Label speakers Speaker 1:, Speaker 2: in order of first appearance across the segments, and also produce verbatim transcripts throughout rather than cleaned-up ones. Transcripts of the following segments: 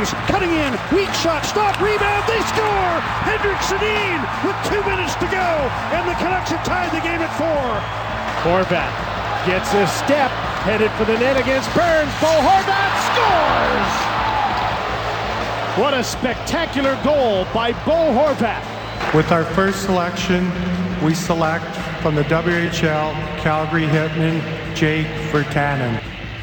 Speaker 1: Hughes cutting in, weak shot, stop, rebound, they score! Henrik Sedin with two minutes to go, and the Canucks have tied the game at four.
Speaker 2: Horvat gets a step, headed for the net against Burns. Bo Horvat scores! What a spectacular goal by Bo Horvat.
Speaker 3: With our first selection, we select from the W H L Calgary Hitmen, Jake Virtanen.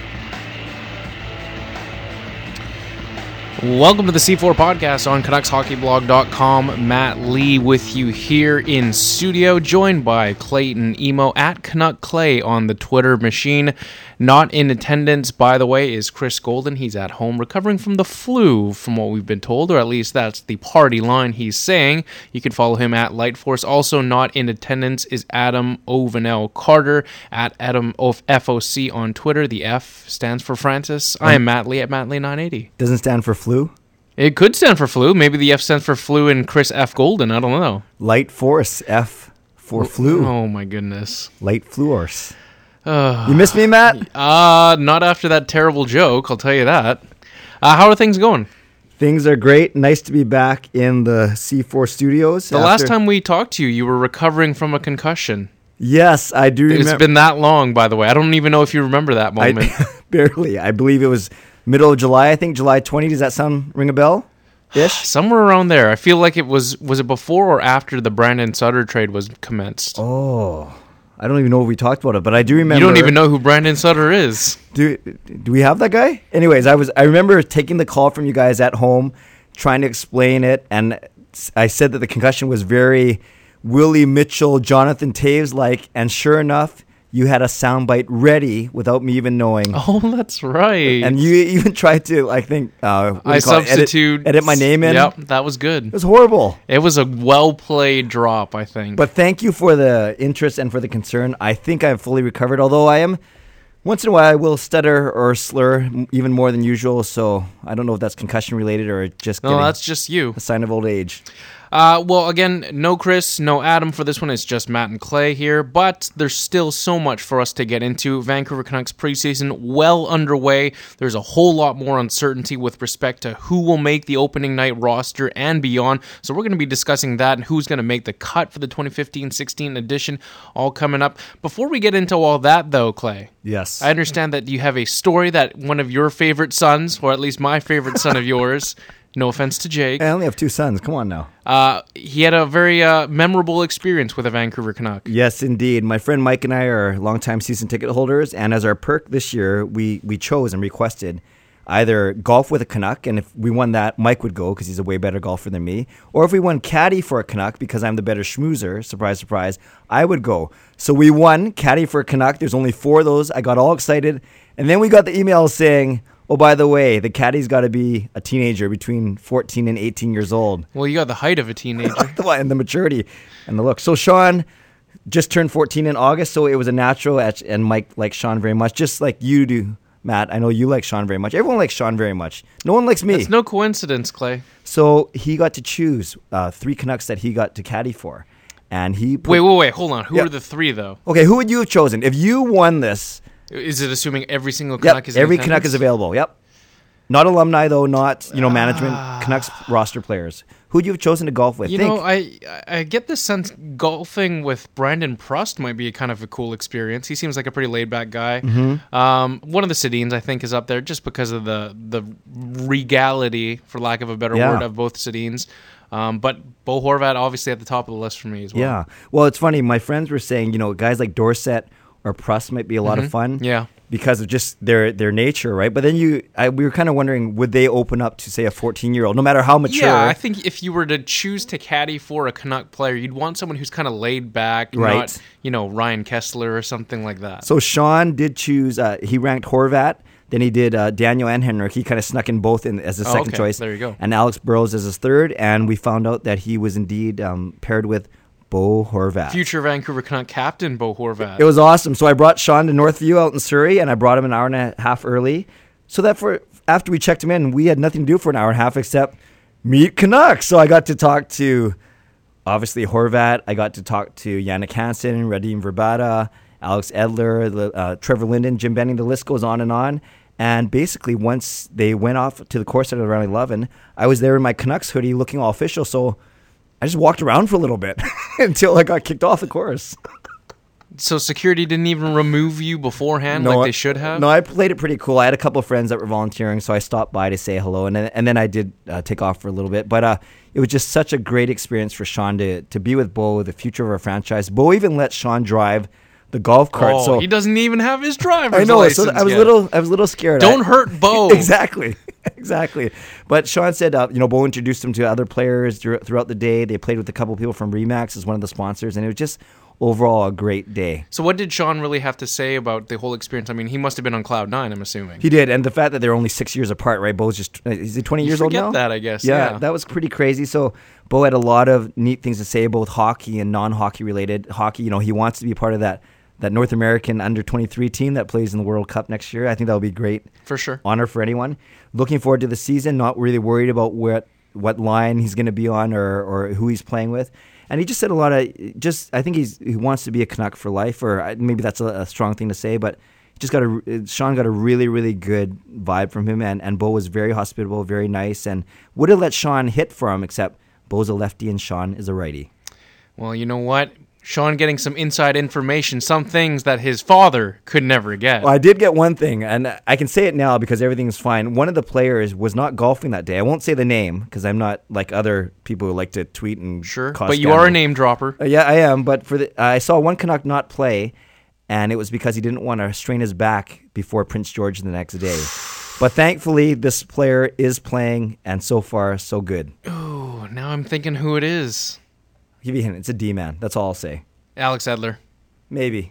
Speaker 4: Welcome to the C four podcast on Canucks Hockey Blog dot com. Matt Lee with you here in studio, joined by Clayton Emo at Canuck Clay on the Twitter machine. Not in attendance, by the way, is Chris Golden. He's at home recovering from the flu, from what we've been told, or at least that's the party line he's saying. You can follow him at Lightforce. Also not in attendance is Adam Ovenel Carter at Adam of F O C on Twitter. The F stands for Francis. I am Matt Lee at Matt Lee nine eighty.
Speaker 5: Doesn't stand for flu?
Speaker 4: It could stand for flu. Maybe the F stands for flu and Chris F. Golden. I don't know.
Speaker 5: Light Force, F for flu.
Speaker 4: Oh, my goodness.
Speaker 5: Light Fluorse.
Speaker 4: Uh,
Speaker 5: you miss me, Matt?
Speaker 4: Uh, not after that terrible joke, I'll tell you that. Uh, how are things going?
Speaker 5: Things are great. Nice to be back in the C four studios.
Speaker 4: The after... last time we talked to you, you were recovering from a concussion.
Speaker 5: Yes, I do remember.
Speaker 4: It's been that long, by the way. I don't even know if you remember that moment.
Speaker 5: I, barely. I believe it was middle of July, I think, July twentieth. Does that sound, ring a bell? Ish?
Speaker 4: Somewhere around there. I feel like it was, was it before or after the Brandon Sutter trade was commenced?
Speaker 5: Oh, I don't even know if we talked about it, but I do remember.
Speaker 4: You don't even know who Brandon Sutter is.
Speaker 5: Do do we have that guy? Anyways, I was I remember taking the call from you guys at home, trying to explain it, and I said that the concussion was very Willie Mitchell, Jonathan Taves-like, and sure enough, you had a soundbite ready without me even knowing.
Speaker 4: Oh, that's right.
Speaker 5: And you even tried to, I think, uh,
Speaker 4: I substitute
Speaker 5: edit, edit my name in.
Speaker 4: Yep, that was good.
Speaker 5: It was horrible.
Speaker 4: It was a well-played drop, I think.
Speaker 5: But thank you for the interest and for the concern. I think I've fully recovered, although I am, once in a while, I will stutter or slur even more than usual, so I don't know if that's concussion-related or just
Speaker 4: No, that's just you.
Speaker 5: A sign of old age.
Speaker 4: Uh, well, again, no Chris, no Adam for this one. It's just Matt and Clay here, but there's still so much for us to get into. Vancouver Canucks preseason well underway. There's a whole lot more uncertainty with respect to who will make the opening night roster and beyond. So we're going to be discussing that and who's going to make the cut for the twenty fifteen sixteen edition, all coming up. Before we get into all that, though, Clay.
Speaker 5: Yes.
Speaker 4: I understand that you have a story that one of your favorite sons, or at least my favorite son of yours, no offense to Jake.
Speaker 5: I only have two sons. Come on now.
Speaker 4: Uh, he had a very uh, memorable experience with a Vancouver Canuck.
Speaker 5: Yes, indeed. My friend Mike and I are longtime season ticket holders, and as our perk this year, we, we chose and requested either golf with a Canuck, and if we won that, Mike would go because he's a way better golfer than me, or if we won caddy for a Canuck because I'm the better schmoozer, surprise, surprise, I would go. So we won caddy for a Canuck. There's only four of those. I got all excited, and then we got the email saying, oh, by the way, the caddy's got to be a teenager between fourteen and eighteen years old.
Speaker 4: Well, you got the height of a teenager.
Speaker 5: And the maturity and the look. So Sean just turned fourteen in August, so it was a natural, and Mike likes Sean very much, just like you do, Matt. I know you like Sean very much. Everyone likes Sean very much. No one likes me.
Speaker 4: It's no coincidence, Clay.
Speaker 5: So he got to choose uh, three Canucks that he got to caddy for. And he put,
Speaker 4: Wait, wait, wait, hold on. Who
Speaker 5: yeah.
Speaker 4: are the three, though?
Speaker 5: Okay, who would you have chosen? If you won this...
Speaker 4: Is it assuming every single Canuck
Speaker 5: yep,
Speaker 4: is in
Speaker 5: every
Speaker 4: attendance?
Speaker 5: Canuck is available, yep. Not alumni, though, not, you know, management,
Speaker 4: uh,
Speaker 5: Canucks roster players. Who would you have chosen to golf with?
Speaker 4: You
Speaker 5: Think.
Speaker 4: know, I I get the sense golfing with Brandon Prust might be a kind of a cool experience. He seems like a pretty laid-back guy.
Speaker 5: Mm-hmm.
Speaker 4: Um, one of the Sedins, I think, is up there just because of the, the regality, for lack of a better
Speaker 5: yeah.
Speaker 4: word, of both Sedins. Um, but Bo Horvat, obviously, at the top of the list for me as well.
Speaker 5: Yeah. Well, it's funny. My friends were saying, you know, guys like Dorsett or Prust might be a lot
Speaker 4: mm-hmm.
Speaker 5: of fun.
Speaker 4: Yeah.
Speaker 5: Because of just their their nature, right? But then you, I, we were kind of wondering, would they open up to, say, a fourteen-year-old, no matter how mature?
Speaker 4: Yeah, I think if you were to choose to caddy for a Canuck player, you'd want someone who's kind of laid back,
Speaker 5: right.
Speaker 4: not, you know, Ryan Kessler or something like that.
Speaker 5: So Sean did choose, uh, he ranked Horvat, then he did uh, Daniel and Henrik. He kind of snuck in both in as a
Speaker 4: oh,
Speaker 5: second
Speaker 4: okay.
Speaker 5: choice.
Speaker 4: There you go.
Speaker 5: And Alex Burrows as his third, and we found out that he was indeed um, paired with Bo Horvat.
Speaker 4: Future Vancouver Canuck captain Bo Horvat.
Speaker 5: It was awesome. So I brought Sean to Northview out in Surrey, and I brought him an hour and a half early. So that for after we checked him in, we had nothing to do for an hour and a half except meet Canucks. So I got to talk to, obviously, Horvat. I got to talk to Yannick Hansen, Radim Verbata, Alex Edler, uh, Trevor Linden, Jim Benning. The list goes on and on. And basically, once they went off to the course at around eleven, I was there in my Canucks hoodie looking all official. So I just walked around for a little bit until I got kicked off the course.
Speaker 4: So security didn't even remove you beforehand like they should have?
Speaker 5: No, I played it pretty cool. I had a couple of friends that were volunteering, so I stopped by to say hello, and then, and then I did uh, take off for a little bit. But uh, it was just such a great experience for Sean to, to be with Bo, the future of our franchise. Bo even let Sean drive the golf cart.
Speaker 4: Oh,
Speaker 5: so
Speaker 4: he doesn't even have his driver's
Speaker 5: I know.
Speaker 4: license
Speaker 5: So I was
Speaker 4: yet.
Speaker 5: little. I was a little scared.
Speaker 4: Don't
Speaker 5: I,
Speaker 4: hurt Bo.
Speaker 5: exactly, exactly. But Sean said, uh, you know, Bo introduced him to other players dur- throughout the day. They played with a couple of people from Remax as one of the sponsors, and it was just overall a great day.
Speaker 4: So what did Sean really have to say about the whole experience? I mean, he must have been on cloud nine, I'm assuming.
Speaker 5: He did, and the fact that they're only six years apart, right? Bo's just is he twenty
Speaker 4: You
Speaker 5: years old
Speaker 4: forget
Speaker 5: now?
Speaker 4: that, I guess.
Speaker 5: Yeah,
Speaker 4: Yeah.
Speaker 5: that was pretty crazy. So Bo had a lot of neat things to say, both hockey and non-hockey related. Hockey, you know, he wants to be part of that that North American under twenty-three team that plays in the World Cup next year. I think that would be great.
Speaker 4: For sure.
Speaker 5: Honor for anyone. Looking forward to the season. Not really worried about what what line he's going to be on or or who he's playing with. And he just said a lot of just. I think he's he wants to be a Canuck for life, or maybe that's a, a strong thing to say, but he just got a Sean got a really really good vibe from him, and and Bo was very hospitable, very nice, and would have let Sean hit for him, except Bo's a lefty and Sean is a righty.
Speaker 4: Well, you know what? Sean getting some inside information, some things that his father could never get.
Speaker 5: Well, I did get one thing, and I can say it now because everything's fine. One of the players was not golfing that day. I won't say the name because I'm not like other people who like to tweet and
Speaker 4: Sure,
Speaker 5: cause
Speaker 4: but you
Speaker 5: scandal.
Speaker 4: are a name dropper.
Speaker 5: Uh, yeah, I am. But for the, uh, I saw one Canuck not play, and it was because he didn't want to strain his back before Prince George the next day. But thankfully, this player is playing, and so far, so good.
Speaker 4: Oh, now I'm thinking who it is.
Speaker 5: I'll give you a hint. It's a D-man. That's all I'll say.
Speaker 4: Alex Edler.
Speaker 5: Maybe.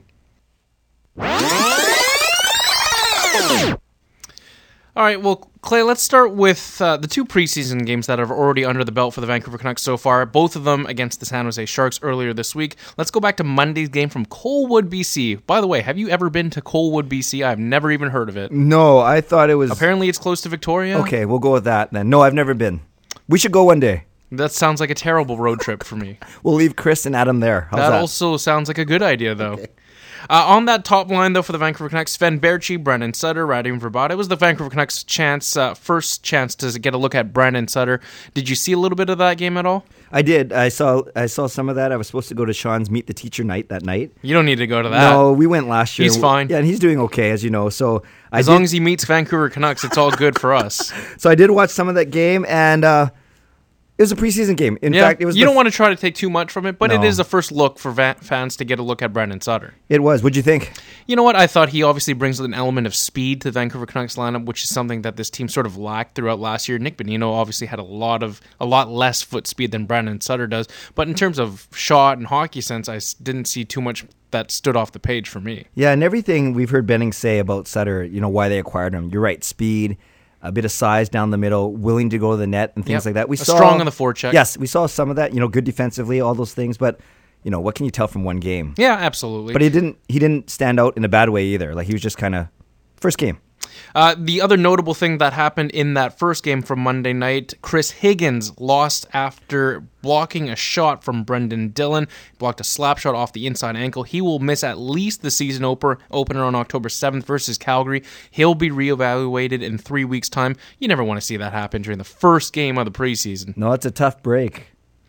Speaker 4: All right, well, Clay, let's start with uh, the two preseason games that are already under the belt for the Vancouver Canucks so far, both of them against the San Jose Sharks earlier this week. Let's go back to Monday's game from Colwood, B C. By the way, have you ever been to Colwood, B C? I've never even heard of it.
Speaker 5: No, I thought it was...
Speaker 4: Apparently it's close to Victoria.
Speaker 5: Okay, we'll go with that then. No, I've never been. We should go one day.
Speaker 4: That sounds like a terrible road trip for me.
Speaker 5: We'll leave Chris and Adam there. How's
Speaker 4: That,
Speaker 5: that?
Speaker 4: also sounds like a good idea, though. Okay. Uh, on that top line, though, for the Vancouver Canucks, Sven Baertschi, Brandon Sutter, Radim Verbata. It was the Vancouver Canucks' chance, uh, first chance to get a look at Brandon Sutter. Did you see a little bit of that game at all?
Speaker 5: I did. I saw I saw some of that. I was supposed to go to Sean's Meet the Teacher night that night.
Speaker 4: You don't need to go to that.
Speaker 5: No, we went last year.
Speaker 4: He's fine.
Speaker 5: Yeah, and he's doing okay, as you know. So I
Speaker 4: As
Speaker 5: did,
Speaker 4: long as he meets Vancouver Canucks, it's all good for us.
Speaker 5: So I did watch some of that game, and uh, it was a preseason game. In
Speaker 4: yeah,
Speaker 5: fact, it was.
Speaker 4: you
Speaker 5: the
Speaker 4: don't
Speaker 5: f-
Speaker 4: want to try to take too much from it, but
Speaker 5: No.
Speaker 4: it is a first look for va- fans to get a look at Brandon Sutter.
Speaker 5: It was. What'd you think?
Speaker 4: You know what? I thought he obviously brings an element of speed to the Vancouver Canucks lineup, which is something that this team sort of lacked throughout last year. Nick Bonino obviously had a lot of a lot less foot speed than Brandon Sutter does, but in terms of shot and hockey sense, I s- didn't see too much that stood off the page for me.
Speaker 5: Yeah, and everything we've heard Benning say about Sutter, you know, why they acquired him. You're right. Speed, a bit of size down the middle, willing to go to the net and things
Speaker 4: Yep.
Speaker 5: like that. We
Speaker 4: A
Speaker 5: saw
Speaker 4: strong on the forecheck.
Speaker 5: Yes, we saw some of that. You know, good defensively, all those things. But you know, what can you tell from one game?
Speaker 4: Yeah, absolutely.
Speaker 5: But he didn't. He didn't stand out in a bad way either. Like he was just kind of first game.
Speaker 4: Uh, the other notable thing that happened in that first game from Monday night, Chris Higgins lost after blocking a shot from Brendan Dillon. Blocked a slap shot off the inside ankle. He will miss at least the season opener, opener on October seventh versus Calgary. He'll be reevaluated in three weeks' time. You never want to see that happen during the first game of the preseason.
Speaker 5: No, it's a tough break.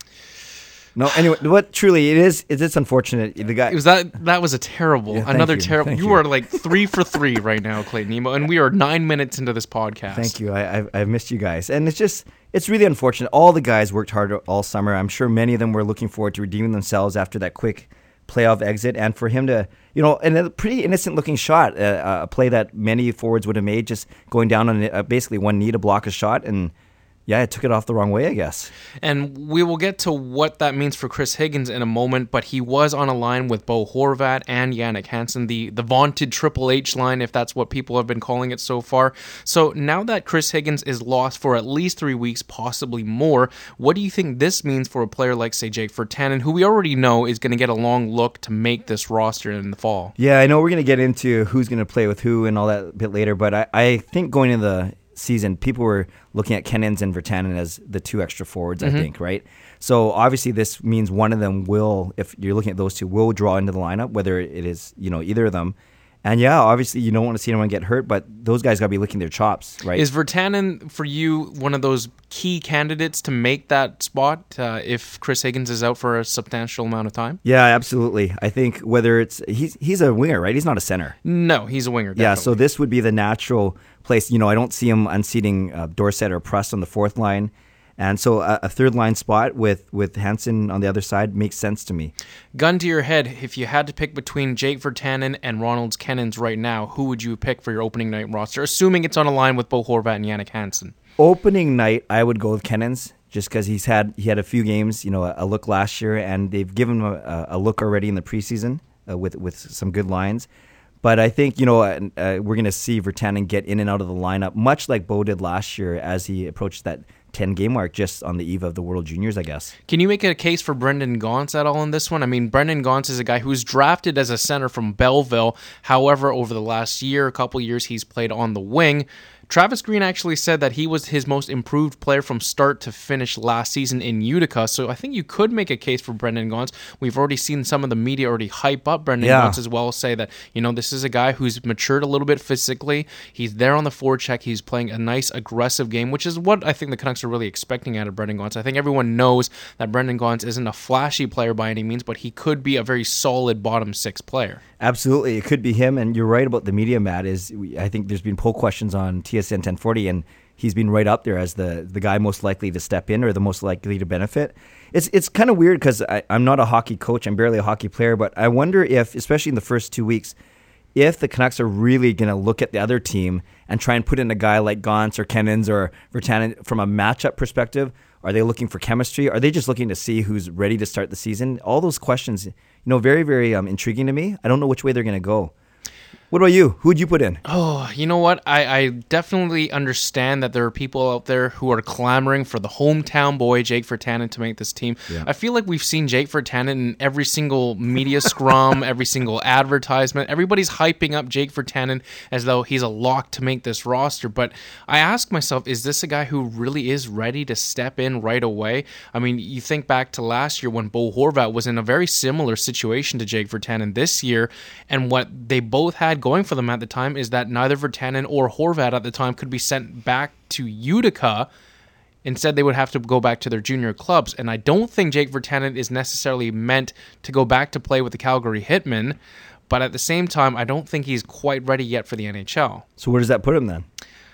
Speaker 5: No, anyway, what truly it is, it is unfortunate. The guy
Speaker 4: It was that that was a terrible,
Speaker 5: Yeah, thank
Speaker 4: another
Speaker 5: you,
Speaker 4: terrible.
Speaker 5: thank
Speaker 4: You
Speaker 5: you.
Speaker 4: are like three for three right now, Clayton Emo, and we are nine minutes into this podcast.
Speaker 5: Thank you. I, I've, I've missed you guys. And it's just, it's really unfortunate. All the guys worked hard all summer. I'm sure many of them were looking forward to redeeming themselves after that quick playoff exit. And for him to, you know, and a pretty innocent looking shot, uh, a play that many forwards would have made, just going down on uh, basically one knee to block a shot. And yeah, I took it off the wrong way, I guess.
Speaker 4: And we will get to what that means for Chris Higgins in a moment, but he was on a line with Bo Horvat and Yannick Hansen, the, the vaunted Triple H line, if that's what people have been calling it so far. So now that Chris Higgins is lost for at least three weeks, possibly more, what do you think this means for a player like, say, Jake Virtanen, who we already know is going to get a long look to make this roster in the fall?
Speaker 5: Yeah, I know we're going to get into who's going to play with who and all that a bit later, but I, I think going into the season, people were looking at Kennins and Virtanen as the two extra forwards,
Speaker 4: Mm-hmm.
Speaker 5: I think, right? So obviously this means one of them will, if you're looking at those two, will draw into the lineup, whether it is, you know, either of them. And yeah, obviously you don't want to see anyone get hurt, but those guys got to be licking their chops, right?
Speaker 4: Is Virtanen, for you, one of those key candidates to make that spot uh, if Chris Higgins is out for a substantial amount of time?
Speaker 5: Yeah, absolutely. I think whether it's he's he's a winger, right? He's not a center.
Speaker 4: No, he's a winger. Definitely.
Speaker 5: Yeah, so this would be the natural place. You know, I don't see him unseating uh, Dorsett or Prust on the fourth line. And so a, a third line spot with, with Hansen on the other side makes sense to me.
Speaker 4: Gun to your head, if you had to pick between Jake Virtanen and Ronald Kennens right now, who would you pick for your opening night roster, assuming it's on a line with Bo Horvat and Jannik Hansen?
Speaker 5: Opening night, I would go with Kennens, just because he's had he had a few games, you know, a, a look last year, and they've given him a, a look already in the preseason uh, with with some good lines. But I think, you know, uh, uh, we're going to see Virtanen get in and out of the lineup, much like Bo did last year as he approached that ten-game mark just on the eve of the World Juniors, I guess.
Speaker 4: Can you make a case for Brendan Gaunce at all in this one? I mean, Brendan Gaunce is a guy who's drafted as a center from Belleville. However, over the last year, a couple years, he's played on the wing. Travis Green actually said that he was his most improved player from start to finish last season in Utica, so I think you could make a case for Brendan Gaunce. We've already seen some of the media already hype up Brendan
Speaker 5: yeah.
Speaker 4: Gaunce as well, say that, you know, this is a guy who's matured a little bit physically. He's there on the forecheck. He's playing a nice, aggressive game, which is what I think the Canucks are really expecting out of Brendan Gaunce. I think everyone knows that Brendan Gaunce isn't a flashy player by any means, but he could be a very solid bottom six player.
Speaker 5: Absolutely. It could be him, and you're right about the media, Matt. Is I think there's been poll questions on T S N ten forty, and he's been right up there as the, the guy most likely to step in or the most likely to benefit. It's it's kind of weird because I'm not a hockey coach. I'm barely a hockey player, but I wonder if, especially in the first two weeks, if the Canucks are really going to look at the other team and try and put in a guy like Gaunce or Kennens or Virtanen from a matchup perspective. Are they looking for chemistry? Are they just looking to see who's ready to start the season? All those questions, you know, very, very um, intriguing to me. I don't know which way they're going to go. What about you? Who would you put in?
Speaker 4: Oh, you know what? I, I definitely understand that there are people out there who are clamoring for the hometown boy, Jake Virtanen, to make this team. Yeah. I feel like we've seen Jake Virtanen in every single media scrum, every single advertisement. Everybody's hyping up Jake Virtanen as though he's a lock to make this roster. But I ask myself, is this a guy who really is ready to step in right away? I mean, you think back to last year when Bo Horvat was in a very similar situation to Jake Virtanen this year, and what they both had going for them at the time is that neither Virtanen or Horvat at the time could be sent back to Utica. Instead, they would have to go back to their junior clubs. And I don't think Jake Virtanen is necessarily meant to go back to play with the Calgary Hitmen. But at the same time, I don't think he's quite ready yet for the N H L.
Speaker 5: So where does that put him then?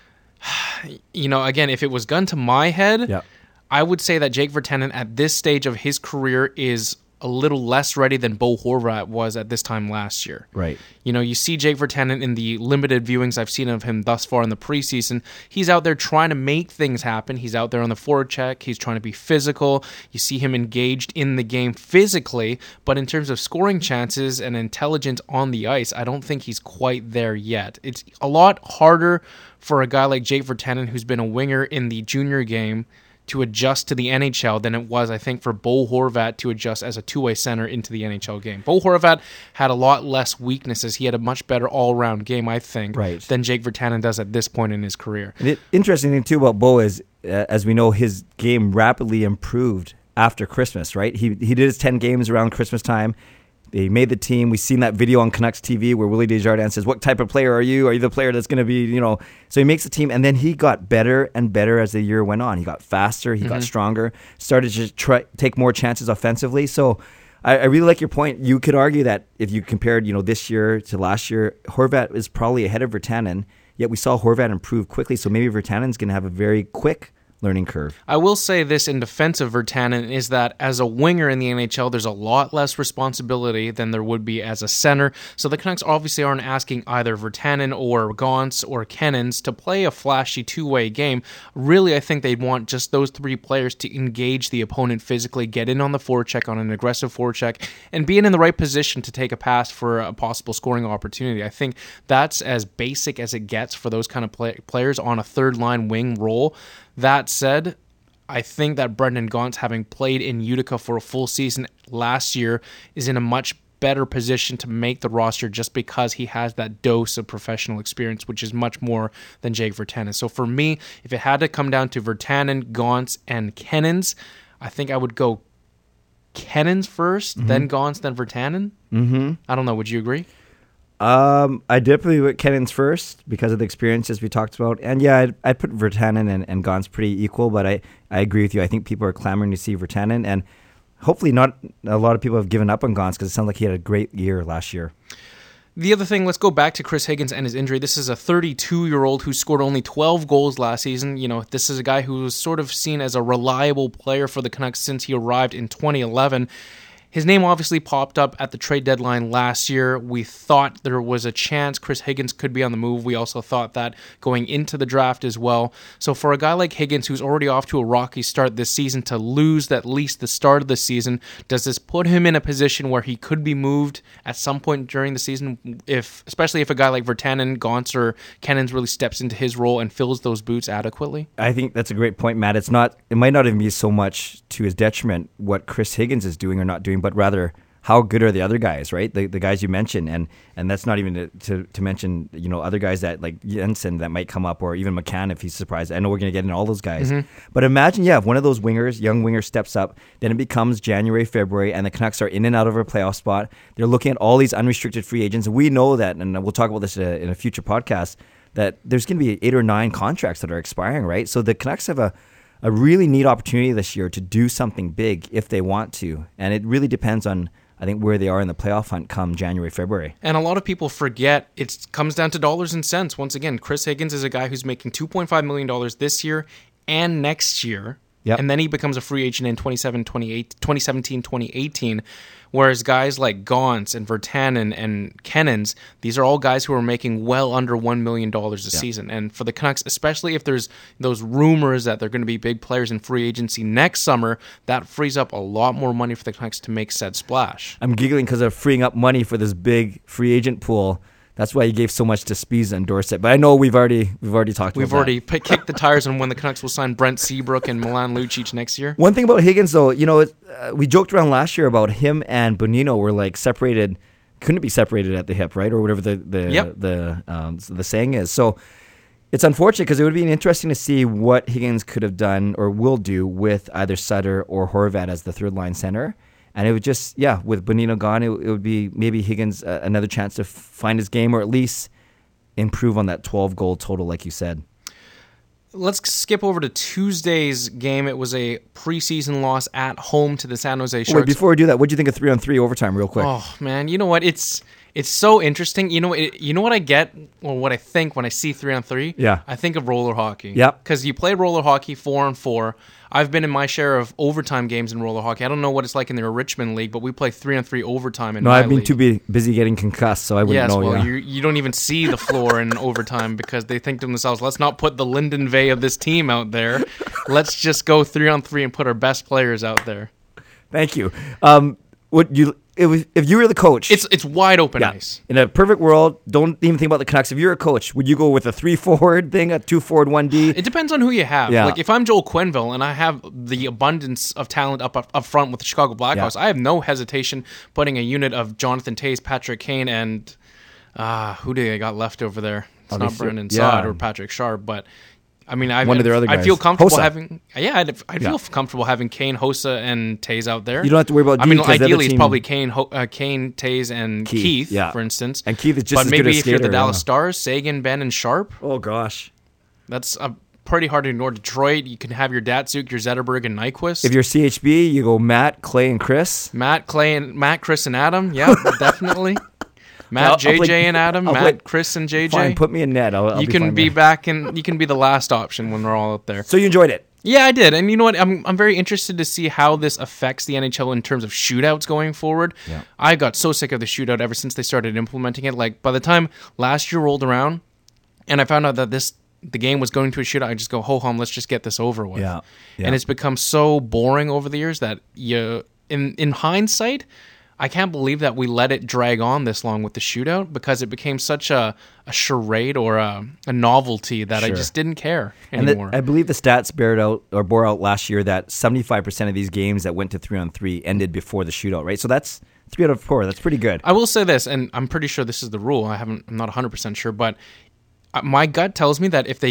Speaker 4: You know, again, if it was gun to my head,
Speaker 5: yeah.
Speaker 4: I would say that Jake Virtanen at this stage of his career is a little less ready than Bo Horvat was at this time last year.
Speaker 5: Right.
Speaker 4: You know, you see Jake Virtanen in the limited viewings I've seen of him thus far in the preseason. He's out there trying to make things happen. He's out there on the forecheck. He's trying to be physical. You see him engaged in the game physically, but in terms of scoring chances and intelligence on the ice, I don't think he's quite there yet. It's a lot harder for a guy like Jake Virtanen, who's been a winger in the junior game, to adjust to the N H L than it was, I think, for Bo Horvat to adjust as a two-way center into the N H L game. Bo Horvat had a lot less weaknesses. He had a much better all-around game, I think,
Speaker 5: right.
Speaker 4: than Jake Virtanen does at this point in his career.
Speaker 5: The interesting thing, too, about Bo is, uh, as we know, his game rapidly improved after Christmas, right? He he did his ten games around Christmas time. They made the team. We've seen that video on Canucks T V where Willie Desjardins says, what type of player are you? Are you the player that's going to be, you know? So he makes the team, and then he got better and better as the year went on. He got faster. He mm-hmm. got stronger, started to try, take more chances offensively. So I, I really like your point. You could argue that if you compared, you know, this year to last year, Horvat is probably ahead of Virtanen, yet we saw Horvat improve quickly. So maybe Virtanen's going to have a very quick learning curve.
Speaker 4: I will say this in defense of Virtanen is that as a winger in the N H L, there's a lot less responsibility than there would be as a center. So the Canucks obviously aren't asking either Virtanen or Gaunce or Kennens to play a flashy two-way game. Really, I think they'd want just those three players to engage the opponent physically, get in on the forecheck, on an aggressive forecheck, and be in the right position to take a pass for a possible scoring opportunity. I think that's as basic as it gets for those kind of play- players on a third-line wing role. That said, I think that Brendan Gaunce, having played in Utica for a full season last year, is in a much better position to make the roster just because he has that dose of professional experience, which is much more than Jake Virtanen. So for me, if it had to come down to Virtanen, Gaunce, and Kennens, I think I would go Kennens first, mm-hmm. then Gaunce, then Virtanen.
Speaker 5: Mm-hmm.
Speaker 4: I don't know. Would you agree?
Speaker 5: Um, I definitely went Kennens first because of the experiences we talked about. And yeah, I'd, I'd put Virtanen and, and Gauntz pretty equal, but I, I agree with you. I think people are clamoring to see Virtanen, and hopefully not a lot of people have given up on Gauntz because it sounds like he had a great year last year.
Speaker 4: The other thing, let's go back to Chris Higgins and his injury. This is a thirty-two-year-old who scored only twelve goals last season. You know, this is a guy who was sort of seen as a reliable player for the Canucks since he arrived in twenty eleven. His name obviously popped up at the trade deadline last year. We thought there was a chance Chris Higgins could be on the move. We also thought that going into the draft as well. So for a guy like Higgins, who's already off to a rocky start this season, to lose at least the start of the season, does this put him in a position where he could be moved at some point during the season, if especially if a guy like Virtanen, Gauntz, or Kennens really steps into his role and fills those boots adequately?
Speaker 5: I think that's a great point, Matt. It's not. It might not even be so much to his detriment what Chris Higgins is doing or not doing, but rather how good are the other guys, right? The the guys you mentioned, and and that's not even to, to, to mention, you know, other guys that like Jensen that might come up, or even McCann if he's surprised. I know we're going to get into all those guys, mm-hmm. but imagine, yeah, if one of those wingers, young wingers, steps up, then it becomes January, February, and the Canucks are in and out of a playoff spot. They're looking at all these unrestricted free agents, and we know that, and we'll talk about this in a, in a future podcast, that there's going to be eight or nine contracts that are expiring, right? So the Canucks have a a really neat opportunity this year to do something big if they want to. And it really depends on, I think, where they are in the playoff hunt come January, February.
Speaker 4: And a lot of people forget it comes down to dollars and cents. Once again, Chris Higgins is a guy who's making two point five million dollars this year and next year. Yep. And then he becomes a free agent in twenty seventeen, twenty eighteen. Whereas guys like Gauntz and Virtanen and Kennens, these are all guys who are making well under one million dollars a yep. season. And for the Canucks, especially if there's those rumors that they're going to be big players in free agency next summer, that frees up a lot more money for the Canucks to make said splash.
Speaker 5: I'm giggling because they're freeing up money for this big free agent pool. That's why he gave so much to Spiza and Dorsett. But I know we've already we've already talked
Speaker 4: we've
Speaker 5: about
Speaker 4: already
Speaker 5: that.
Speaker 4: We've already kicked the tires on when the Canucks will sign Brent Seabrook and Milan Lucic next year.
Speaker 5: One thing about Higgins, though, you know, it, uh, we joked around last year about him and Bonino were like separated, couldn't be separated at the hip, right? Or whatever the the
Speaker 4: yep.
Speaker 5: the, um, the saying is. So it's unfortunate because it would be interesting to see what Higgins could have done or will do with either Sutter or Horvat as the third line center. And it would just, yeah, with Bonino gone, it, it would be maybe Higgins uh, another chance to f- find his game or at least improve on that twelve goal total, like you said.
Speaker 4: Let's skip over to Tuesday's game. It was a preseason loss at home to the San Jose Sharks.
Speaker 5: Wait, before we do that, what do you think of three on three overtime, real quick?
Speaker 4: Oh man, you know what? It's it's so interesting. You know, it, you know what I get, or what I think when I see three on three.
Speaker 5: Yeah,
Speaker 4: I think of roller hockey.
Speaker 5: Yep.
Speaker 4: Because you play roller hockey four on four. I've been in my share of overtime games in roller hockey. I don't know what it's like in the Richmond League, but we play three on three overtime in
Speaker 5: no,
Speaker 4: my
Speaker 5: I've been
Speaker 4: league.
Speaker 5: too be- busy getting concussed, so I wouldn't
Speaker 4: yes,
Speaker 5: know.
Speaker 4: Well,
Speaker 5: yeah.
Speaker 4: you you don't even see the floor in overtime because they think to themselves, let's not put the Lyndon Vey of this team out there. Let's just go three on three and put our best players out there.
Speaker 5: Thank you. Um, would you? It was, if you were the coach,
Speaker 4: it's it's wide open
Speaker 5: yeah.
Speaker 4: ice.
Speaker 5: In a perfect world, don't even think about the Canucks. If you're a coach, would you go with a three forward thing, a two forward, one D?
Speaker 4: It depends on who you have.
Speaker 5: Yeah.
Speaker 4: Like if I'm Joel Quenneville and I have the abundance of talent up up, up front with the Chicago Blackhawks, yeah. I have no hesitation putting a unit of Jonathan Toews, Patrick Kane, and uh, who do they got left over there? It's
Speaker 5: Obviously,
Speaker 4: not Brendan
Speaker 5: yeah.
Speaker 4: Saad or Patrick Sharp, but. I mean, I
Speaker 5: one of their other guys.
Speaker 4: I feel comfortable
Speaker 5: Hossa.
Speaker 4: having. Yeah, I'd, I'd
Speaker 5: yeah.
Speaker 4: feel comfortable having Kane, Hossa, and Toews out there.
Speaker 5: You don't have to worry about.
Speaker 4: I
Speaker 5: D
Speaker 4: mean,
Speaker 5: ideally,
Speaker 4: ideally,
Speaker 5: team...
Speaker 4: it's probably Kane, Ho- uh, Kane, Toews, and Keith,
Speaker 5: Keith yeah.
Speaker 4: for instance.
Speaker 5: And Keith is just
Speaker 4: but
Speaker 5: as
Speaker 4: maybe
Speaker 5: good a
Speaker 4: if
Speaker 5: skater,
Speaker 4: you're the Dallas
Speaker 5: yeah.
Speaker 4: Stars, Sagan, Ben, and Sharp.
Speaker 5: Oh gosh,
Speaker 4: that's a pretty hard to ignore. Detroit, you can have your Datsuk, your Zetterberg, and Nyquist.
Speaker 5: If you're C H B, you go Matt, Clay, and Chris.
Speaker 4: Matt, Clay, and Matt, Chris, and Adam. Yeah, definitely. Matt, I'll, J J, I'll play, and Adam. I'll Matt, play, Chris, and J J.
Speaker 5: Fine, put me in net. I'll, I'll
Speaker 4: you
Speaker 5: be
Speaker 4: can
Speaker 5: fine
Speaker 4: be
Speaker 5: there.
Speaker 4: back in. You can be the last option when we're all out there.
Speaker 5: So you enjoyed it?
Speaker 4: Yeah, I did. And you know what? I'm I'm very interested to see how this affects the N H L in terms of shootouts going forward.
Speaker 5: Yeah.
Speaker 4: I got so sick of the shootout ever since they started implementing it. Like by the time last year rolled around, and I found out that this the game was going to a shootout, I just go, ho hum, let's just get this over with.
Speaker 5: Yeah. yeah.
Speaker 4: And it's become so boring over the years that you, in in hindsight, I can't believe that we let it drag on this long with the shootout because it became such a, a charade or a, a novelty that
Speaker 5: sure.
Speaker 4: I just didn't care
Speaker 5: and
Speaker 4: anymore.
Speaker 5: The, I believe the stats bared out or bore out last year that seventy-five percent of these games that went to three on three ended before the shootout, right? So that's three out of four. That's pretty good.
Speaker 4: I will say this, and I'm pretty sure this is the rule. I haven't, I'm not one hundred percent sure, but my gut tells me that if they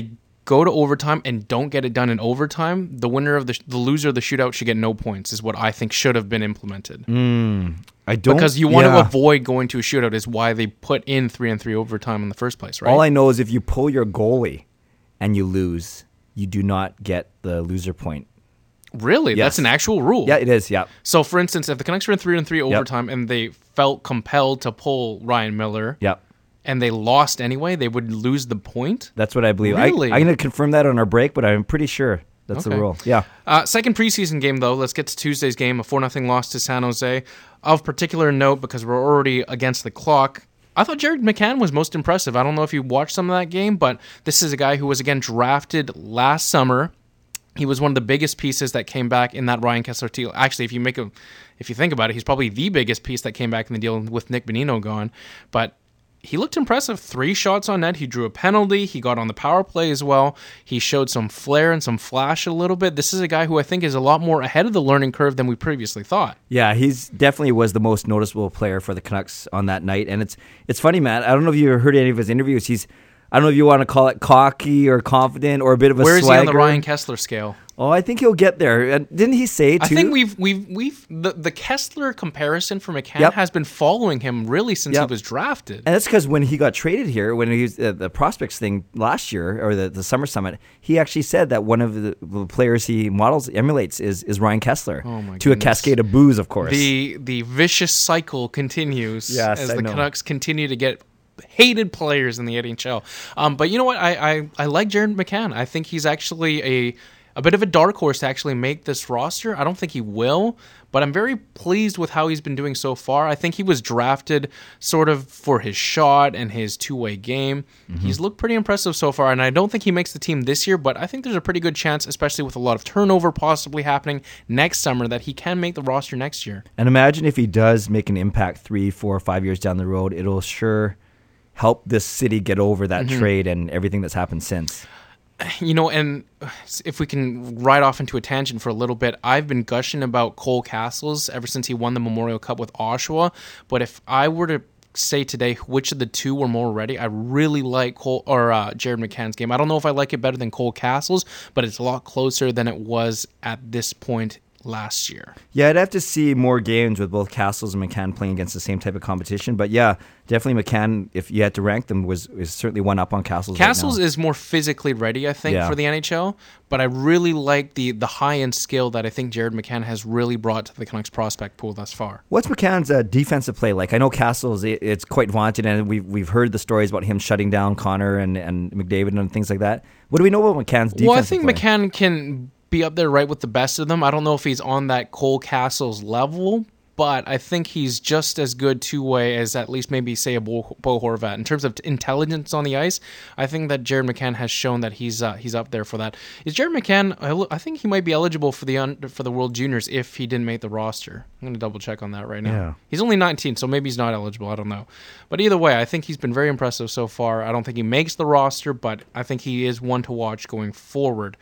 Speaker 4: go to overtime and don't get it done in overtime, the winner of the the loser of the shootout should get no points. Is what I think should have been implemented.
Speaker 5: Mm, I don't
Speaker 4: because you want
Speaker 5: yeah.
Speaker 4: to avoid going to a shootout. Is why they put in three and three overtime in the first place, right?
Speaker 5: All I know is if you pull your goalie and you lose, you do not get the loser point.
Speaker 4: Really?
Speaker 5: Yes.
Speaker 4: That's an actual rule?
Speaker 5: Yeah, it is, yeah.
Speaker 4: So, for instance, if the Canucks were in three and three overtime yep. and they felt compelled to pull Ryan Miller
Speaker 5: yep.
Speaker 4: and they lost anyway, they would lose the point?
Speaker 5: That's what I believe.
Speaker 4: Really?
Speaker 5: I, I'm going to confirm that on our break, but I'm pretty sure that's
Speaker 4: okay.
Speaker 5: the rule. Yeah.
Speaker 4: Uh, second preseason game, though. Let's get to Tuesday's game, a four nothing loss to San Jose. Of particular note, because we're already against the clock, I thought Jared McCann was most impressive. I don't know if you watched some of that game, but this is a guy who was, again, drafted last summer. He was one of the biggest pieces that came back in that Ryan Kessler deal. Actually, if you make a, if you think about it, he's probably the biggest piece that came back in the deal with Nick Bonino gone. But he looked impressive. Three shots on net. He drew a penalty. He got on the power play as well. He showed some flair and some flash a little bit. This is a guy who I think is a lot more ahead of the learning curve than we previously thought.
Speaker 5: Yeah, he's definitely was the most noticeable player for the Canucks on that night. And it's it's funny, Matt. I don't know if you heard any of his interviews. He's I don't know if you want to call it cocky or confident or a bit of a
Speaker 4: Where is
Speaker 5: swagger.
Speaker 4: he on the Ryan Kessler scale?
Speaker 5: Oh, I think he'll get there. Didn't he say, too?
Speaker 4: I think we've we've we've the, the Kessler comparison for McCann
Speaker 5: yep.
Speaker 4: has been following him really since
Speaker 5: yep.
Speaker 4: he was drafted.
Speaker 5: And that's because when he got traded here, when he was uh, the prospects thing last year or the, the summer summit, he actually said that one of the, the players he models emulates is is Ryan Kessler.
Speaker 4: Oh my
Speaker 5: to
Speaker 4: goodness.
Speaker 5: a cascade of boos, of course.
Speaker 4: The the vicious cycle continues
Speaker 5: yes,
Speaker 4: as
Speaker 5: I
Speaker 4: the
Speaker 5: know.
Speaker 4: Canucks continue to get hated players in the N H L. Um, but you know what? I, I, I like Jared McCann. I think he's actually a a bit of a dark horse to actually make this roster. I don't think he will, but I'm very pleased with how he's been doing so far. I think he was drafted sort of for his shot and his two-way game. Mm-hmm. He's looked pretty impressive so far, and I don't think he makes the team this year, but I think there's a pretty good chance, especially with a lot of turnover possibly happening next summer, that he can make the roster next year.
Speaker 5: And imagine if he does make an impact three, four, five years down the road, it'll sure help this city get over that mm-hmm. trade and everything that's happened since.
Speaker 4: You know, and if we can ride off into a tangent for a little bit, I've been gushing about Cole Castles ever since he won the Memorial Cup with Oshawa. But if I were to say today which of the two were more ready, I really like Cole or uh, Jared McCann's game. I don't know if I like it better than Cole Castles, but it's a lot closer than it was at this point last year.
Speaker 5: Yeah, I'd have to see more games with both Castles and McCann playing against the same type of competition. But yeah, definitely McCann, if you had to rank them, was is certainly one up on Castles.
Speaker 4: Castles
Speaker 5: right now.
Speaker 4: is more physically ready, I think,
Speaker 5: yeah.
Speaker 4: for the N H L. But I really like the the high-end skill that I think Jared McCann has really brought to the Canucks prospect pool thus far.
Speaker 5: What's McCann's uh, defensive play like? I know Castles, it, it's quite vaunted, and we've, we've heard the stories about him shutting down Connor and, and McDavid and things like that. What do we know about McCann's defensive
Speaker 4: Well, I think
Speaker 5: play?
Speaker 4: McCann can be up there right with the best of them. I don't know if he's on that Cole Castles level, but I think he's just as good two-way as at least maybe, say, a Bo, Bo Horvat. In terms of intelligence on the ice, I think that Jared McCann has shown that he's uh, he's up there for that. Is Jared McCann, I think he might be eligible for the un, for the World Juniors if he didn't make the roster. I'm going to double-check on that right now.
Speaker 5: Yeah.
Speaker 4: He's only nineteen, so maybe he's not eligible. I don't know. But either way, I think he's been very impressive so far. I don't think he makes the roster, but I think he is one to watch going forward.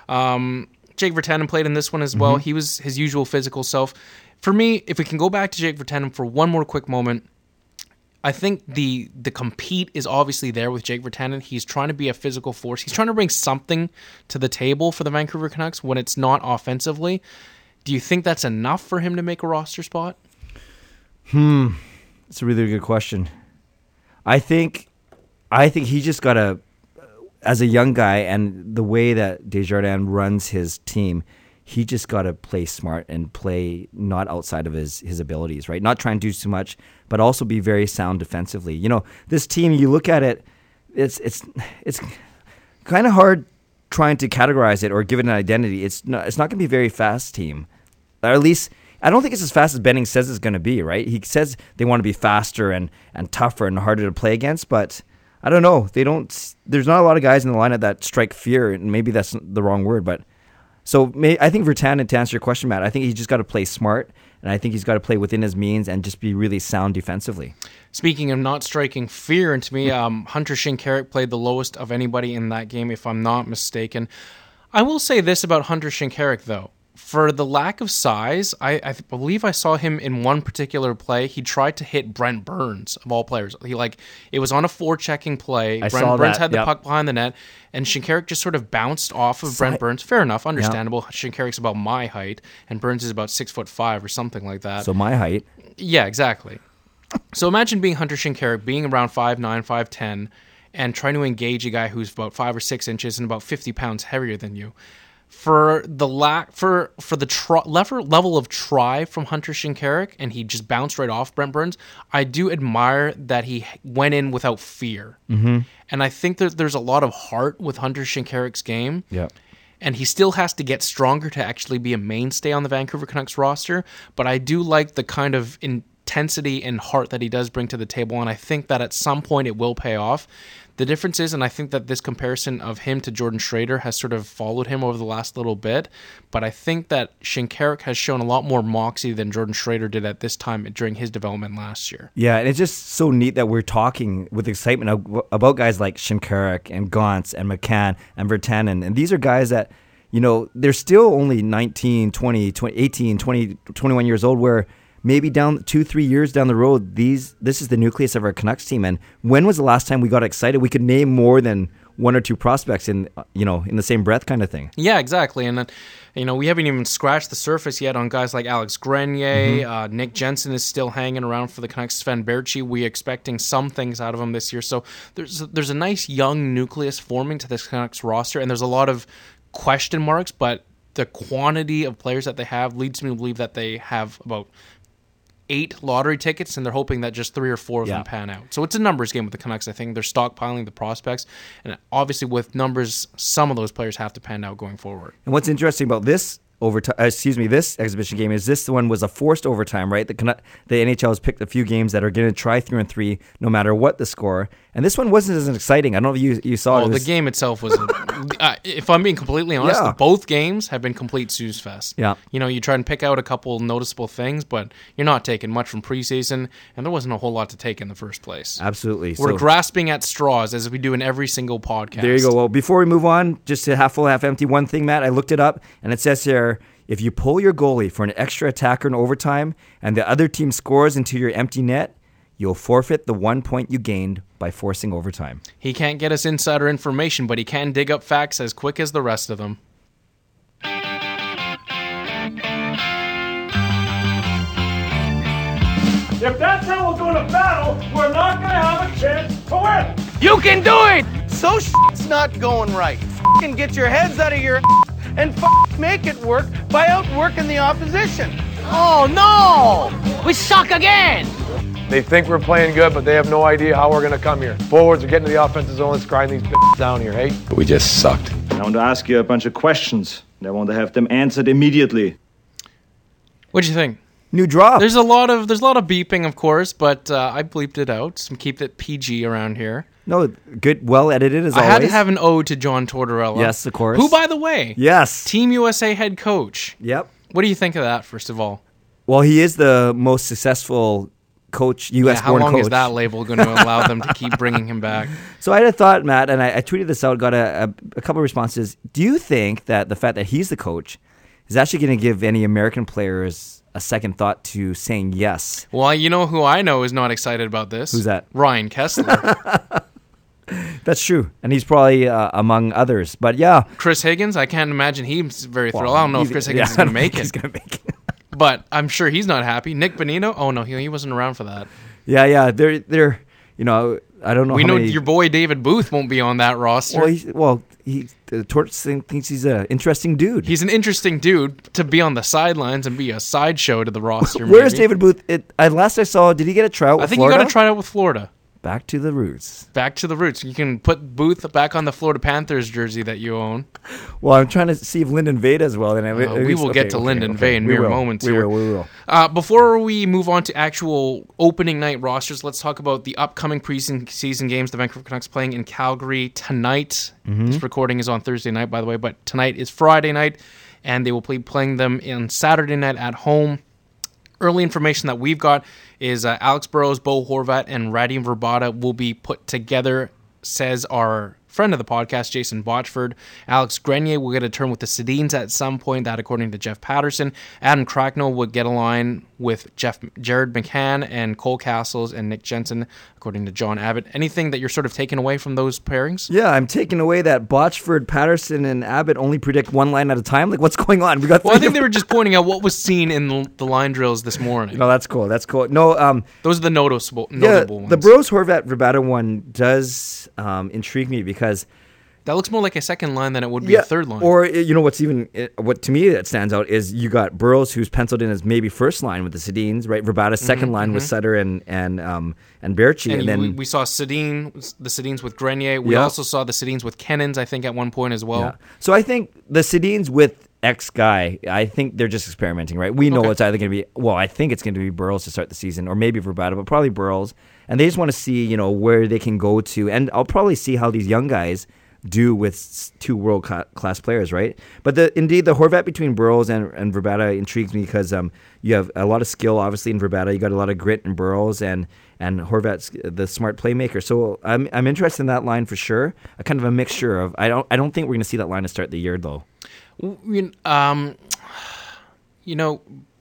Speaker 4: Um... Jake Virtanen played in this one as well. Mm-hmm. He was his usual physical self. For me, if we can go back to Jake Virtanen for one more quick moment, I think the the compete is obviously there with Jake Virtanen. He's trying to be a physical force. He's trying to bring something to the table for the Vancouver Canucks when it's not offensively. Do you think that's enough for him to make a roster spot?
Speaker 5: Hmm, that's a really good question. I think, I think he just got to, as a young guy, and the way that Desjardins runs his team, he just got to play smart and play not outside of his, his abilities, right? Not try and do too much, but also be very sound defensively. You know, this team, you look at it, it's it's it's kind of hard trying to categorize it or give it an identity. It's not, it's not going to be a very fast team, or at least I don't think it's as fast as Benning says it's going to be, right? He says they want to be faster and, and tougher and harder to play against, but I don't know. They don't. There's not a lot of guys in the lineup that strike fear, and maybe that's the wrong word. But so may, I think Virtanen, to answer your question, Matt, I think he's just got to play smart, and I think he's got to play within his means and just be really sound defensively.
Speaker 4: Speaking of not striking fear into me, um, Hunter Shinkaruk played the lowest of anybody in that game, if I'm not mistaken. I will say this about Hunter Shinkaruk, though. for the lack of size, I, I believe I saw him in one particular play. He tried to hit Brent Burns, of all players. He like it was on a forechecking play.
Speaker 5: I
Speaker 4: Brent
Speaker 5: saw
Speaker 4: Burns
Speaker 5: that,
Speaker 4: had the
Speaker 5: yep.
Speaker 4: puck behind the net, and Shinkarik just sort of bounced off of
Speaker 5: Si-
Speaker 4: Brent Burns. Fair enough, understandable. Yep. Shinkarik's about my height, and Burns is about six foot five or something like that.
Speaker 5: So my height.
Speaker 4: Yeah, exactly. So imagine being Hunter Shinkarik, being around five nine, five ten, and trying to engage a guy who's about five or six inches and about fifty pounds heavier than you. For the lack for for the tr- level level of try from Hunter Shinkarik, and he just bounced right off Brent Burns. I do admire that he went in without fear, mm-hmm. and I think that there's a lot of heart with Hunter Shinkarik's game.
Speaker 5: Yeah.
Speaker 4: And he still has to get stronger to actually be a mainstay on the Vancouver Canucks roster. But I do like the kind of intensity and heart that he does bring to the table, and I think that at some point it will pay off. The difference is, and I think that this comparison of him to Jordan Schrader has sort of followed him over the last little bit, but I think that Shinkarik has shown a lot more moxie than Jordan Schrader did at this time during his development last year.
Speaker 5: Yeah, and it's just so neat that we're talking with excitement about guys like Shinkarik and Gauntz and McCann and Virtanen, and these are guys that, you know, they're still only nineteen, twenty, twenty, eighteen, twenty, twenty-one years old, where maybe down two, three years down the road, these this is the nucleus of our Canucks team. And when was the last time we got excited? We could name more than one or two prospects in, you know, in the same breath kind of thing.
Speaker 4: Yeah, exactly. And then, you know, we haven't even scratched the surface yet on guys like Alex Grenier. Mm-hmm. Uh, Nick Jensen is still hanging around for the Canucks. Sven Berchi, we're expecting some things out of him this year. So there's there's a nice young nucleus forming to this Canucks roster, and there's a lot of question marks, but the quantity of players that they have leads me to believe that they have about eight lottery tickets, and they're hoping that just three or four of
Speaker 5: yeah.
Speaker 4: them pan out. So it's a numbers game with the Canucks. I think they're stockpiling the prospects, and obviously with numbers, some of those players have to pan out going forward.
Speaker 5: And what's interesting about this overtime, uh, excuse me, this exhibition game is this one was a forced overtime, right? The Canu- the N H L has picked a few games that are going to try three and three, no matter what the score. And this one wasn't as exciting. I don't know if you you saw
Speaker 4: oh,
Speaker 5: it. it was,
Speaker 4: the game itself was, uh, if I'm being completely honest,
Speaker 5: Yeah.
Speaker 4: both games have been complete snooze fest.
Speaker 5: Yeah.
Speaker 4: You know, you try and pick out a couple noticeable things, but you're not taking much from preseason, and there wasn't a whole lot to take in the first place.
Speaker 5: Absolutely.
Speaker 4: We're
Speaker 5: So-
Speaker 4: grasping at straws, as we do in every single podcast.
Speaker 5: There you go. Well, before we move on, just to half full, half empty, one thing, Matt, I looked it up, and it says here, if you pull your goalie for an extra attacker in overtime and the other team scores into your empty net, you'll forfeit the one point you gained by forcing overtime.
Speaker 4: He can't get us insider information, but he can dig up facts as quick as the rest of them.
Speaker 2: If that's how we're going to battle, we're not going to have a chance to win.
Speaker 6: You can do it! So shit's not going right. F***ing get your heads out of your and f- make it work by outworking the opposition.
Speaker 7: Oh no! We suck again!
Speaker 8: They think we're playing good, but they have no idea how we're going to come here. Forwards are getting to the offensive zone. Let's grind these b****s down here, hey?
Speaker 9: We just sucked.
Speaker 10: I want to ask you a bunch of questions, and I want to have them answered immediately.
Speaker 4: What'd you think?
Speaker 5: New drop.
Speaker 4: There's a lot of there's a lot of beeping, of course, but uh, I bleeped it out. So keep it P G around here.
Speaker 5: No, good, well edited as
Speaker 4: I
Speaker 5: always.
Speaker 4: had to have an ode to John Tortorella.
Speaker 5: Yes, of course.
Speaker 4: Who, by the way,
Speaker 5: yes,
Speaker 4: Team U S A head coach.
Speaker 5: Yep.
Speaker 4: What do you think of that, first of all?
Speaker 5: Well, he is the most successful coach, U S
Speaker 4: Yeah, how
Speaker 5: born
Speaker 4: long
Speaker 5: coach.
Speaker 4: is that label going to allow them to keep bringing him back?
Speaker 5: So I had a thought, Matt, and I, I tweeted this out, got a, a, a couple of responses. Do you think that the fact that he's the coach is actually going to give any American players a second thought to saying yes?
Speaker 4: Well, you know who I know is not excited about this?
Speaker 5: Who's that?
Speaker 4: Ryan Kessler.
Speaker 5: That's true, and he's probably uh, among others. But yeah,
Speaker 4: Chris Higgins, I can't imagine he's very
Speaker 5: well,
Speaker 4: thrilled. I don't know if
Speaker 5: he-
Speaker 4: Chris Higgins
Speaker 5: yeah,
Speaker 4: is going
Speaker 5: I
Speaker 4: to
Speaker 5: don't
Speaker 4: make
Speaker 5: think
Speaker 4: it.
Speaker 5: He's going to make it.
Speaker 4: But I'm sure he's not happy. Nick Bonino? Oh, no, he, he wasn't around for that.
Speaker 5: Yeah, yeah, they're they're you know I don't know.
Speaker 4: We
Speaker 5: how
Speaker 4: know
Speaker 5: many,
Speaker 4: your boy David Booth won't be on that roster.
Speaker 5: Well, he's, well, he the Torts thing thinks he's an interesting dude.
Speaker 4: He's an interesting dude to be on the sidelines and be a sideshow to the roster.
Speaker 5: Where's
Speaker 4: maybe.
Speaker 5: David Booth? It, I, last I saw, did he get a tryout?
Speaker 4: I
Speaker 5: with
Speaker 4: think
Speaker 5: Florida?
Speaker 4: you got to try out with Florida.
Speaker 5: Back to the roots.
Speaker 4: Back to the roots. You can put Booth back on the Florida Panthers jersey that you own.
Speaker 5: Well, I'm trying to see if Lyndon Vade as well. Then I,
Speaker 4: Uh, we will get to Lyndon Vade in
Speaker 5: We
Speaker 4: mere
Speaker 5: will.
Speaker 4: moments
Speaker 5: we
Speaker 4: here.
Speaker 5: Will, we will.
Speaker 4: Uh, before we move on to actual opening night rosters, let's talk about the upcoming preseason games the Vancouver Canucks playing in Calgary tonight.
Speaker 5: Mm-hmm.
Speaker 4: This recording is on Thursday night, by the way, but tonight is Friday night, and they will be playing them on Saturday night at home. Early information that we've got is uh, Alex Burrows, Bo Horvat, and Radim Verbata will be put together, says our friend of the podcast, Jason Botchford. Alex Grenier will get a turn with the Sedins at some point, that according to Jeff Patterson. Adam Cracknell would get a line with Jeff Jared McCann and Cole Castles and Nick Jensen, according to John Abbott. Anything that you're sort of taking away from those pairings?
Speaker 5: Yeah, I'm taking away that Botchford, Patterson, and Abbott only predict one line at a time. Like, what's going on? We got.
Speaker 4: Well, I think they were just pointing out what was seen in the line drills this morning.
Speaker 5: No, that's cool. That's cool. No, um,
Speaker 4: those are the noticeable,
Speaker 5: yeah,
Speaker 4: notable ones.
Speaker 5: The Burrows, Horvat, Vrbata one does um, intrigue me because
Speaker 4: that looks more like a second line than it would be
Speaker 5: yeah,
Speaker 4: a third line.
Speaker 5: Or you know what's even what to me that stands out is you got Burrows, who's penciled in as maybe first line with the Sedins, right? Vrbata's second mm-hmm, line mm-hmm. with Sutter and and um, and Berchi,
Speaker 4: and,
Speaker 5: and then
Speaker 4: we, we saw Sedin, the Sedins with Grenier. We
Speaker 5: yeah.
Speaker 4: also saw the Sedins with Kennens, I think, at one point as well.
Speaker 5: Yeah. So I think the Sedins with X guy, I think they're just experimenting, right? We know
Speaker 4: okay.
Speaker 5: it's either going to be, well, I think it's going to be Burrows to start the season, or maybe Vrbata, but probably Burrows. And they just want to see, you know, where they can go to, and I'll probably see how these young guys do with two world class players, right? But the indeed the Horvat between Burrows and, and Vrbata intrigues me because um you have a lot of skill obviously in Vrbata, you got a lot of grit in Burrows, and and Horvat's the smart playmaker. So I'm I'm interested in that line for sure. A kind of a mixture of I don't I don't think we're going to see that line to start the year though.
Speaker 4: Um, you know,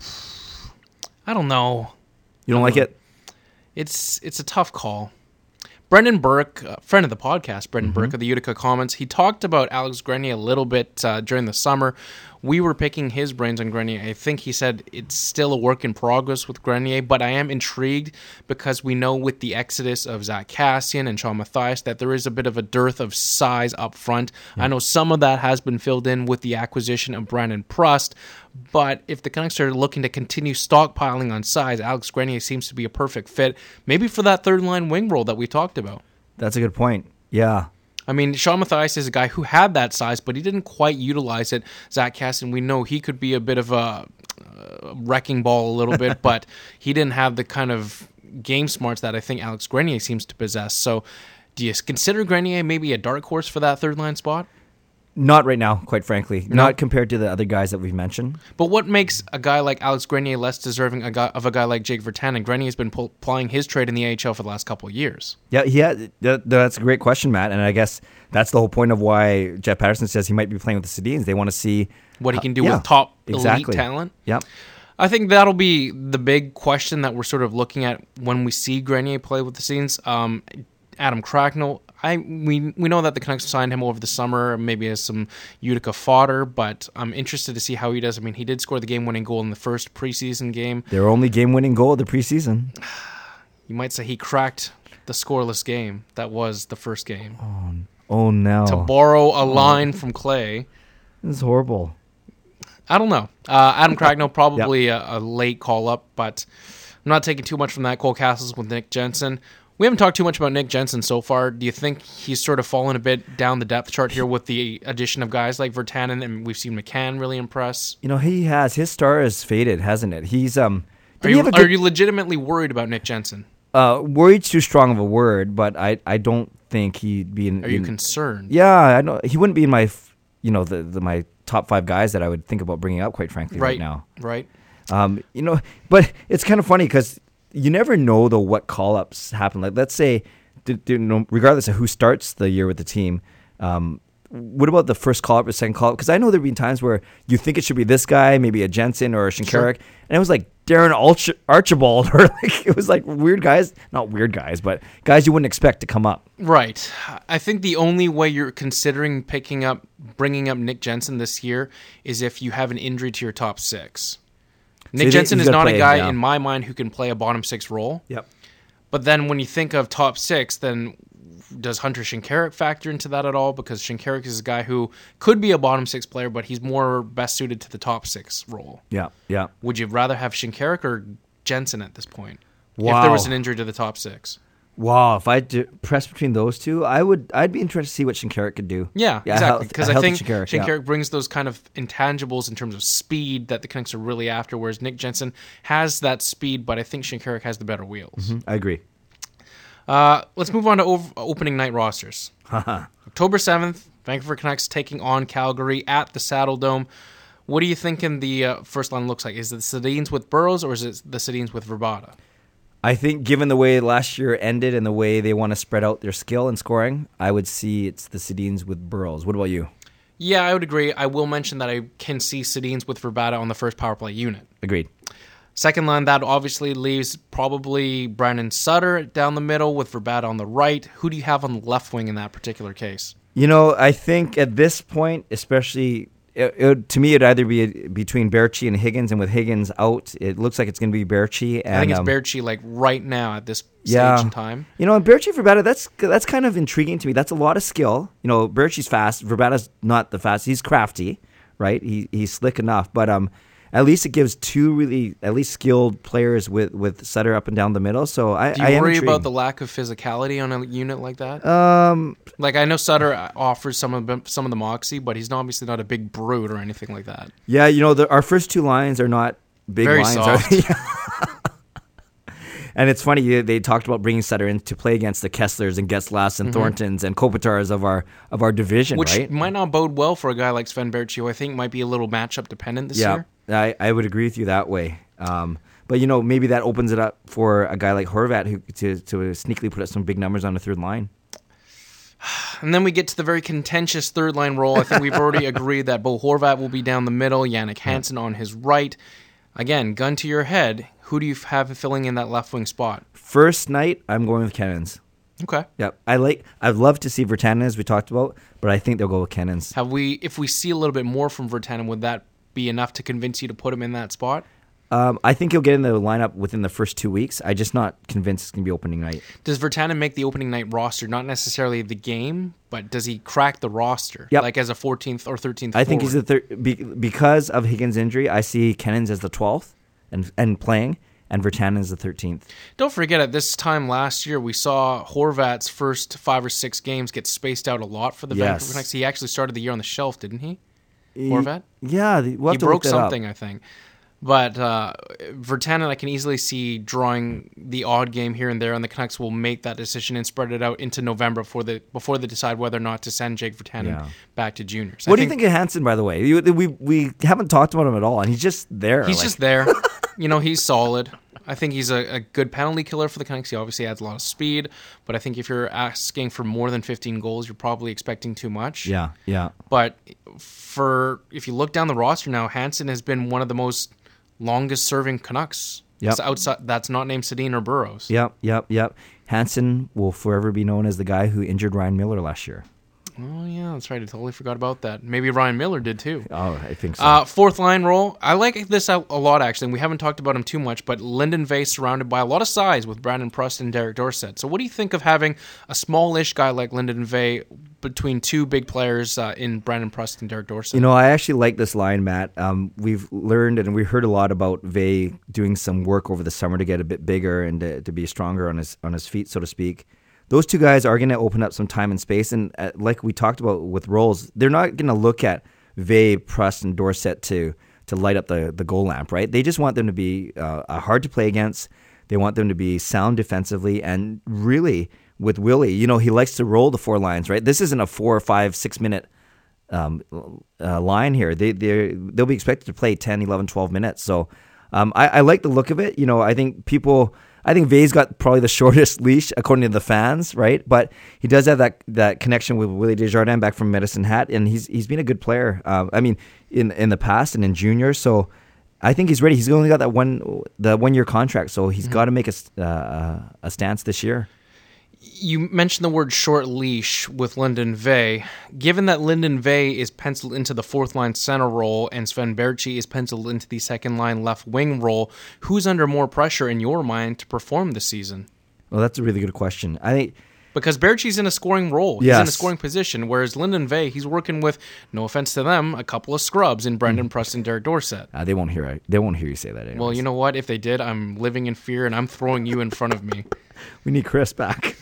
Speaker 4: I don't know.
Speaker 5: You don't like it?
Speaker 4: It's it's a tough call. Brendan Burke, a friend of the podcast, Brendan mm-hmm. Burke of the Utica Comments, he talked about Alex Grenier a little bit uh, during the summer. We were picking his brains on Grenier. I think he said it's still a work in progress with Grenier, but I am intrigued because we know with the exodus of Zach Kassian and Sean Mathias that there is a bit of a dearth of size up front. Yeah. I know some of that has been filled in with the acquisition of Brandon Prust, but if the Canucks are looking to continue stockpiling on size, Alex Grenier seems to be a perfect fit, maybe for that third-line wing role that we talked about.
Speaker 5: That's a good point. Yeah.
Speaker 4: I mean, Sean Mathias is a guy who had that size, but he didn't quite utilize it. Zach Kassian, we know he could be a bit of a uh, wrecking ball a little bit, but he didn't have the kind of game smarts that I think Alex Grenier seems to possess. So do you consider Grenier maybe a dark horse for that third-line spot?
Speaker 5: Not right now, quite frankly.
Speaker 4: No.
Speaker 5: Not compared to the other guys that we've mentioned.
Speaker 4: But what makes a guy like Alex Grenier less deserving a guy, of a guy like Jake Virtanen? Grenier has been pull, plying his trade in the A H L for the last couple of years.
Speaker 5: Yeah, yeah, that, that's a great question, Matt. And I guess that's the whole point of why Jeff Patterson says he might be playing with the Sedins. They want to see
Speaker 4: what he can do
Speaker 5: uh, yeah,
Speaker 4: with top
Speaker 5: exactly.
Speaker 4: elite talent.
Speaker 5: Yep.
Speaker 4: I think that'll be the big question that we're sort of looking at when we see Grenier play with the Sedins. Um, Adam Cracknell, I we we know that the Canucks signed him over the summer, maybe as some Utica fodder, but I'm interested to see how he does. I mean, he did score the game-winning goal in the first preseason game.
Speaker 5: Their only game-winning goal of the preseason.
Speaker 4: You might say he cracked the scoreless game. That was the first game.
Speaker 5: Oh, oh no.
Speaker 4: To borrow a line from Clay.
Speaker 5: This is horrible.
Speaker 4: I don't know. Uh, Adam Cracknell, probably yep. a, a late call-up, but I'm not taking too much from that. Cole Castles with Nick Jensen. We haven't talked too much about Nick Jensen so far. Do you think he's sort of fallen a bit down the depth chart here with the addition of guys like Virtanen, and we've seen McCann really impress?
Speaker 5: You know, he has. His star has faded, hasn't it? He's um.
Speaker 4: Are you, good, are you legitimately worried about Nick Jensen?
Speaker 5: Uh, worried's too strong of a word, but I, I don't think he'd be in.
Speaker 4: Are you
Speaker 5: in,
Speaker 4: concerned?
Speaker 5: Yeah, I know he wouldn't be in my, you know, the, the my top five guys that I would think about bringing up. Quite frankly, right, right now.
Speaker 4: Right.
Speaker 5: Um, you know, but it's kind of funny because you never know though what call-ups happen. Like, let's say, regardless of who starts the year with the team, um, what about the first call-up or second call-up? Because I know there have been times where you think it should be this guy, maybe a Jensen or a Shinkaruk, sure. and it was like Darren Arch- Archibald, or like it was like weird guys, not weird guys, but guys you wouldn't expect to come up.
Speaker 4: Right. I think the only way you're considering picking up, bringing up Nick Jensen this year is if you have an injury to your top six. Nick so Jensen is not a guy him, yeah. in my mind who can play a bottom six role.
Speaker 5: Yep.
Speaker 4: But then when you think of top six, then does Hunter Shinkaruk factor into that at all? Because Shinkaruk is a guy who could be a bottom six player, but he's more best suited to the top six role.
Speaker 5: Yeah, yeah.
Speaker 4: Would you rather have Shinkaruk or Jensen at this point?
Speaker 5: Wow.
Speaker 4: If there was an injury to the top six.
Speaker 5: Wow, if I had to press between those two, I would. I'd be interested to see what Shinkaruk could do.
Speaker 4: Yeah, yeah exactly. Because I think
Speaker 5: Shinkaruk,
Speaker 4: Shinkaruk
Speaker 5: yeah.
Speaker 4: brings those kind of intangibles in terms of speed that the Canucks are really after, whereas Nick Jensen has that speed, but I think Shinkaruk has the better wheels.
Speaker 5: Mm-hmm. I agree.
Speaker 4: Uh, let's move on to over- opening night rosters. October seventh, Vancouver Canucks taking on Calgary at the Saddle Dome. What are you thinking the uh, first line looks like? Is it the Sedins with Burrows or is it the Sedins with Vrbata?
Speaker 5: I think given the way last year ended and the way they want to spread out their skill and scoring, I would see it's the Sedins with Burrows. What about you?
Speaker 4: Yeah, I would agree. I will mention that I can see Sedins with Verbata on the first power play unit.
Speaker 5: Agreed.
Speaker 4: Second line, that obviously leaves probably Brandon Sutter down the middle with Verbata on the right. Who do you have on the left wing in that particular case?
Speaker 5: You know, I think at this point, especially... It, it, to me, it'd either be between Berchi and Higgins, and with Higgins out, it looks like it's going to be Berchi. And,
Speaker 4: I think it's
Speaker 5: um,
Speaker 4: Berchi like right now at this
Speaker 5: yeah.
Speaker 4: stage in time.
Speaker 5: You know, and Berchi Verbata, that's that's kind of intriguing to me. That's a lot of skill. You know, Berchi's fast. Verbata's not the fast. He's crafty, right? He he's slick enough, but um, at least it gives two really at least skilled players with, with Sutter up and down the middle. So I
Speaker 4: do you
Speaker 5: I am
Speaker 4: worry
Speaker 5: intrigued.
Speaker 4: about the lack of physicality on a unit like that?
Speaker 5: Um,
Speaker 4: like I know Sutter offers some of the, some of the moxie, but he's not, obviously not a big brute or anything like that.
Speaker 5: Yeah, you know, the, our first two lines are not big
Speaker 4: Very
Speaker 5: lines.
Speaker 4: soft.
Speaker 5: Are they? And it's funny, they talked about bringing Sutter in to play against the Kesslers and Getzlaffs and mm-hmm. Thorntons and Kopitars of our of our division,
Speaker 4: which
Speaker 5: right?
Speaker 4: might not bode well for a guy like Sven Berchi, who I think might be a little matchup dependent this
Speaker 5: yeah,
Speaker 4: year.
Speaker 5: I, I would agree with you that way. Um, but, you know, maybe that opens it up for a guy like Horvat who to, to sneakily put up some big numbers on the third line.
Speaker 4: And then we get to the very contentious third line role. I think we've already agreed that Bo Horvat will be down the middle, Jannik Hansen on his right. Again, gun to your head, who do you have filling in that left wing spot?
Speaker 5: First night, I'm going with Kennens.
Speaker 4: Okay.
Speaker 5: Yep. I like. I'd love to see Virtanen, as we talked about, but I think they'll go with Kennens.
Speaker 4: Have we? If we see a little bit more from Virtanen, would that be enough to convince you to put him in that spot?
Speaker 5: Um, I think he'll get in the lineup within the first two weeks. I'm just not convinced it's going to be opening night.
Speaker 4: Does Virtanen make the opening night roster? Not necessarily the game, but does he crack the roster?
Speaker 5: Yep.
Speaker 4: Like as a fourteenth or thirteenth
Speaker 5: I
Speaker 4: forward?
Speaker 5: think he's the third. Be, because of Higgins' injury, I see Kennens as the twelfth and, and playing, and Virtanen as the thirteenth.
Speaker 4: Don't forget, at this time last year, we saw Horvat's first five or six games get spaced out a lot for the
Speaker 5: Yes.
Speaker 4: Vancouver Canucks. He actually started the year on the shelf, didn't he? Horvat?
Speaker 5: Yeah. We'll
Speaker 4: he broke something, I think. But uh, Virtanen, I can easily see drawing the odd game here and there, and the Canucks will make that decision and spread it out into November before they, before they decide whether or not to send Jake Virtanen
Speaker 5: Yeah.
Speaker 4: back to juniors.
Speaker 5: What
Speaker 4: I
Speaker 5: do you think of Hansen, by the way? You, we we haven't talked about him at all, and he's just there.
Speaker 4: He's
Speaker 5: like.
Speaker 4: just there. You know, he's solid. I think he's a, a good penalty killer for the Canucks. He obviously adds a lot of speed, but I think if you're asking for more than fifteen goals, you're probably expecting too much.
Speaker 5: Yeah, yeah.
Speaker 4: But for if you look down the roster now, Hansen has been one of the most longest-serving Canucks.
Speaker 5: Yep.
Speaker 4: Outside, that's not named Sedin or Burrows.
Speaker 5: Yep, yep, yep. Hansen will forever be known as the guy who injured Ryan Miller last year.
Speaker 4: Oh, yeah, that's right. I totally forgot about that. Maybe Ryan Miller did, too.
Speaker 5: Oh, I think so.
Speaker 4: Uh, fourth line role. I like this a lot, actually, and we haven't talked about him too much, but Lyndon Vay surrounded by a lot of size with Brandon Prust and Derek Dorsett. So what do you think of having a smallish guy like Lyndon Vay between two big players uh, in Brandon Prust and Derek Dorsett?
Speaker 5: You know, I actually like this line, Matt. Um, we've learned and we heard a lot about Vay doing some work over the summer to get a bit bigger and to, to be stronger on his on his feet, so to speak. Those two guys are going to open up some time and space, and uh, like we talked about with roles, they're not going to look at Vay, Prust, and Dorsett to to light up the, the goal lamp, right? They just want them to be uh, hard to play against. They want them to be sound defensively, and really with Willie, you know, he likes to roll the four lines, right? This isn't a four or five, six minute um, uh, line here. They they they'll be expected to play ten, eleven, twelve minutes. So um, I, I like the look of it. You know, I think people. I think Vay's got probably the shortest leash according to the fans, right? But he does have that that connection with Willie Desjardins back from Medicine Hat, and he's he's been a good player. Uh, I mean, in in the past and in junior, so I think he's ready. He's only got that one the one year contract, so he's mm-hmm. got to make a uh, a stance this year.
Speaker 4: You mentioned the word short leash with Lyndon Vay. Given that Lyndon Vay is penciled into the fourth line center role and Sven Berchi is penciled into the second line left wing role, who's under more pressure in your mind to perform this season?
Speaker 5: Well, that's a really good question. I think
Speaker 4: because Berchi's in a scoring role. He's
Speaker 5: yes.
Speaker 4: in a scoring position, whereas Lyndon Vay, he's working with, no offense to them, a couple of scrubs in Brendan mm. Prust and Derek Dorsett.
Speaker 5: Uh, they won't hear it. They won't hear you say that anyways.
Speaker 4: Well, you know what? If they did, I'm living in fear and I'm throwing you in front of me.
Speaker 5: We need Chris back.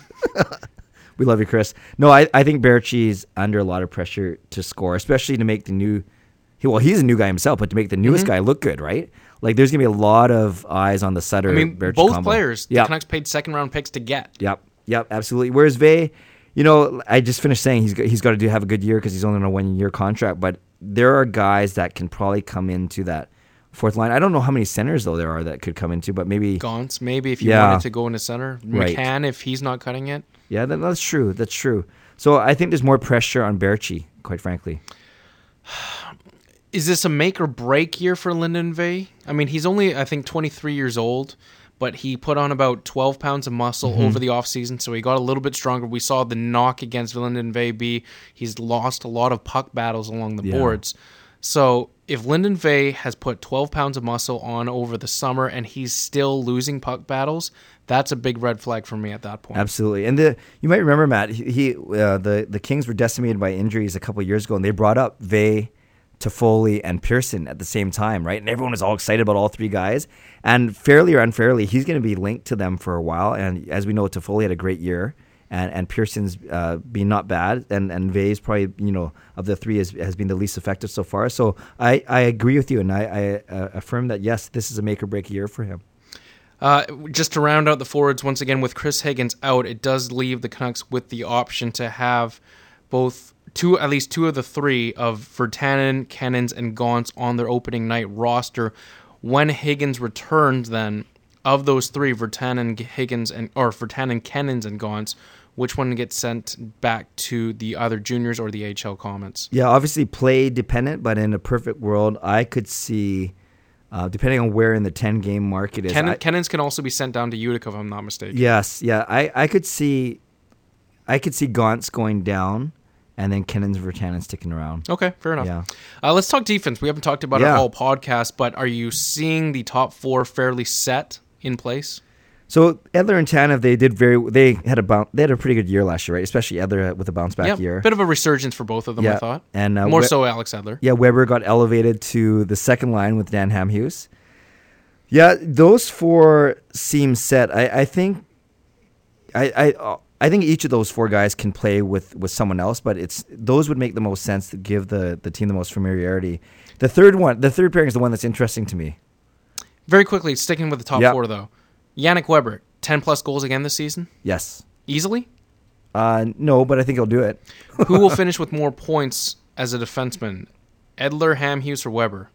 Speaker 5: We love you, Chris. No, I, I think Berchi's under a lot of pressure to score, especially to make the new he, well, he's a new guy himself, but to make the newest mm-hmm. guy look good, right? Like, there's going to be a lot of eyes on the Sutter.
Speaker 4: I mean,
Speaker 5: Berchi
Speaker 4: both
Speaker 5: combo.
Speaker 4: players,
Speaker 5: yep.
Speaker 4: the Canucks paid second-round picks to get.
Speaker 5: Yep, yep, absolutely. Whereas Vay, you know, I just finished saying he's got, he's got to do have a good year because he's only on a one-year contract, but there are guys that can probably come into that fourth line. I don't know how many centers though there are that could come into, but maybe
Speaker 4: Gauntz, maybe if you
Speaker 5: Yeah.
Speaker 4: wanted to go into center.
Speaker 5: Right.
Speaker 4: McCann, if he's not cutting it.
Speaker 5: yeah, that, that's true. That's true. So I think there's more pressure on Berchi, quite frankly.
Speaker 4: Is this a make or break year for Lyndon Vey? I mean, he's only, I think, twenty-three years old, but he put on about twelve pounds of muscle
Speaker 5: Mm-hmm.
Speaker 4: over the offseason, so he got a little bit stronger. We saw the knock against Lyndon Vey be he's lost a lot of puck battles along the
Speaker 5: Yeah.
Speaker 4: boards. So if Lyndon Vey has put twelve pounds of muscle on over the summer and he's still losing puck battles, that's a big red flag for me at that point.
Speaker 5: Absolutely. And the you might remember, Matt, he, he uh, the, the Kings were decimated by injuries a couple of years ago, and they brought up Vey, Toffoli, and Pearson at the same time, right? And everyone was all excited about all three guys. And fairly or unfairly, he's going to be linked to them for a while. And as we know, Toffoli had a great year, and, and Pearson's uh, been not bad. And, and Vey's probably, you know, of the three has, has been the least effective so far. So I, I agree with you, and I, I uh, affirm that, yes, this is a make or break year for him.
Speaker 4: Uh, just to round out the forwards, once again, with Chris Higgins out, it does leave the Canucks with the option to have both two, at least two of the three of Virtanen, Kennins, and Gauntz on their opening night roster. When Higgins returns, then, of those three, Virtanen, Higgins, and or Virtanen, Kennins, and Gauntz, which one gets sent back to the either juniors or the A H L Comets?
Speaker 5: Yeah, obviously play dependent, but in a perfect world, I could see, uh, depending on where in the ten-game mark it is.
Speaker 4: Ken,
Speaker 5: I,
Speaker 4: Kennins can also be sent down to Utica, if I'm not mistaken.
Speaker 5: yes, yeah, I, I could see, I could see Gauntz going down, and then Kennins, Virtanen sticking around.
Speaker 4: Okay, fair enough.
Speaker 5: Yeah.
Speaker 4: Uh, let's talk defense. We haven't talked about it
Speaker 5: Yeah.
Speaker 4: all podcast, but are you seeing the top four fairly set in place?
Speaker 5: So Edler and Tanev, they did very. They had a bounce, They had a pretty good year last year, right? Especially Edler with a bounce back
Speaker 4: Yeah,
Speaker 5: year.
Speaker 4: bit of a resurgence for both of them, I
Speaker 5: Yeah,
Speaker 4: thought.
Speaker 5: and, uh,
Speaker 4: More
Speaker 5: we-
Speaker 4: so Alex Edler.
Speaker 5: Yeah, Weber got elevated to the second line with Dan Hamhuis. Yeah, those four seem set. I, I think, I, I, I think each of those four guys can play with, with someone else, but it's those would make the most sense to give the, the team the most familiarity. The third one, the third pairing is the one that's interesting to me.
Speaker 4: Very quickly, sticking with the top
Speaker 5: Yep.
Speaker 4: four, though. Yannick Weber, ten plus goals again this season?
Speaker 5: Yes.
Speaker 4: Easily?
Speaker 5: Uh, no, but I think he'll do it.
Speaker 4: Who will finish with more points as a defenseman? Edler, Hamhuis, or Weber?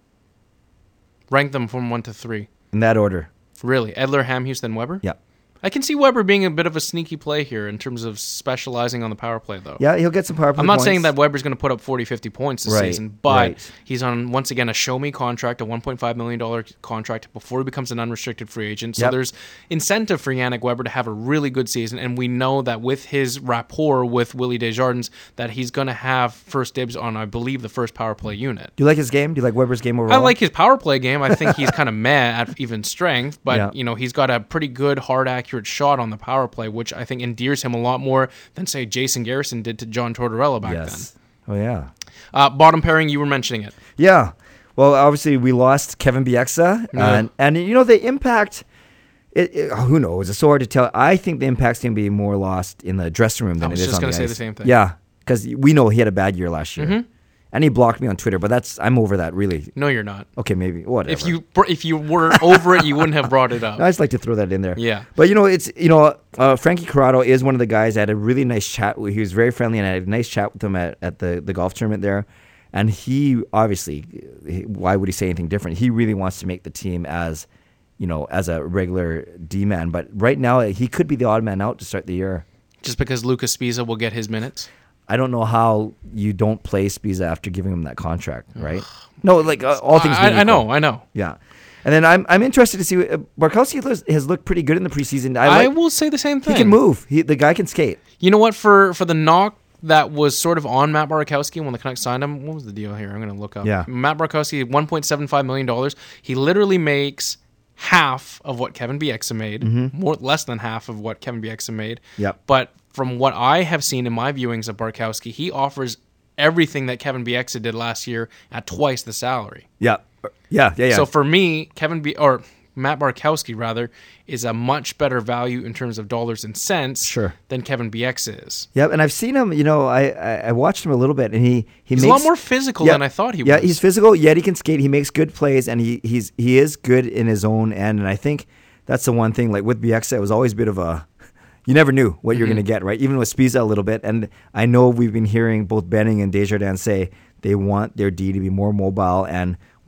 Speaker 4: Rank them from one to three.
Speaker 5: In that order.
Speaker 4: Really? Edler, Hamhuis, then Weber?
Speaker 5: Yeah.
Speaker 4: I can see Weber being a bit of a sneaky play here in terms of specializing on the power play, though.
Speaker 5: Yeah, he'll get some power play
Speaker 4: I'm not
Speaker 5: points.
Speaker 4: saying that Weber's going to put up forty, fifty points this
Speaker 5: Right,
Speaker 4: season, but
Speaker 5: right.
Speaker 4: he's on, once again, a show-me contract, a one point five million dollars contract before he becomes an unrestricted free agent. So
Speaker 5: Yep.
Speaker 4: there's incentive for Yannick Weber to have a really good season, and we know that with his rapport with Willie Desjardins, that he's going to have first dibs on, I believe, the first power play unit.
Speaker 5: Do you like his game? Do you like Weber's game overall?
Speaker 4: I like his power play game. I think he's kind of meh at even strength, but
Speaker 5: Yeah.
Speaker 4: you know he's got a pretty good, hard, accurate shot on the power play, which I think endears him a lot more than say Jason Garrison did to John Tortorella back
Speaker 5: Yes. Oh, yeah.
Speaker 4: then. Uh, bottom pairing, you were mentioning it.
Speaker 5: Yeah. Well, obviously, we lost Kevin Bieksa.
Speaker 4: Yeah.
Speaker 5: And, and, you know, the impact, it, it, who knows? It's so hard to tell. I think the impact's going to be more lost in the dressing room than
Speaker 4: I was
Speaker 5: it is
Speaker 4: just
Speaker 5: on
Speaker 4: gonna
Speaker 5: the
Speaker 4: say
Speaker 5: ice.
Speaker 4: the same thing.
Speaker 5: Yeah. Because we know he had a bad year last year.
Speaker 4: Mhm.
Speaker 5: And he blocked me on Twitter, but that's I'm over that, really.
Speaker 4: No, you're not.
Speaker 5: Okay, maybe. Whatever.
Speaker 4: If you br- if you were over it, you wouldn't have brought it up.
Speaker 5: I just like to throw that in there.
Speaker 4: Yeah.
Speaker 5: But, you know, it's, you know, uh, Frankie Corrado is one of the guys I had a really nice chat with. He was very friendly, and I had a nice chat with him at, at the, the golf tournament there. And he, obviously, he, why would he say anything different? He really wants to make the team as, you know, as a regular D-man. But right now, he could be the odd man out to start the year.
Speaker 4: Just because Lucas Spiza will get his minutes.
Speaker 5: I don't know how you don't play Spiza after giving him that contract, right? No, like uh, all things.
Speaker 4: I,
Speaker 5: being
Speaker 4: I
Speaker 5: equal.
Speaker 4: know, I know.
Speaker 5: Yeah, and then I'm I'm interested to see uh, Barkowski has- has looked pretty good in the preseason. I,
Speaker 4: I
Speaker 5: like,
Speaker 4: will say the same thing.
Speaker 5: he can move. He the guy can skate.
Speaker 4: You know what? For for the knock that was sort of on Matt Barkowski when the Canucks signed him, what was the deal here? I'm going to look up.
Speaker 5: Yeah.
Speaker 4: Matt Barkowski, one point seven five million dollars. He literally makes half of what Kevin Bieksa made, more less than half of what Kevin Bieksa made.
Speaker 5: Yep.
Speaker 4: But from what I have seen in my viewings of Barkowski, he offers everything that Kevin Bieksa did last year at twice the salary.
Speaker 5: Yeah, yeah, yeah, yeah.
Speaker 4: So for me, Kevin B or Matt Barkowski rather is a much better value in terms of dollars and cents
Speaker 5: Sure.
Speaker 4: than Kevin Bieksa is.
Speaker 5: Yep, and I've seen him. You know, I, I I watched him a little bit, and he he
Speaker 4: He's
Speaker 5: makes
Speaker 4: a lot more physical
Speaker 5: Yeah,
Speaker 4: than I thought he
Speaker 5: yeah,
Speaker 4: was.
Speaker 5: he's physical. Yet he can skate. He makes good plays, and he he's he is good in his own end. And I think that's the one thing. Like with Bieksa, it was always a bit of a. You never knew what you're
Speaker 4: Mhm.
Speaker 5: going to get, right? Even with Spiza a little bit. And I know we've been hearing both Benning and Desjardins say they want their D to be more mobile. And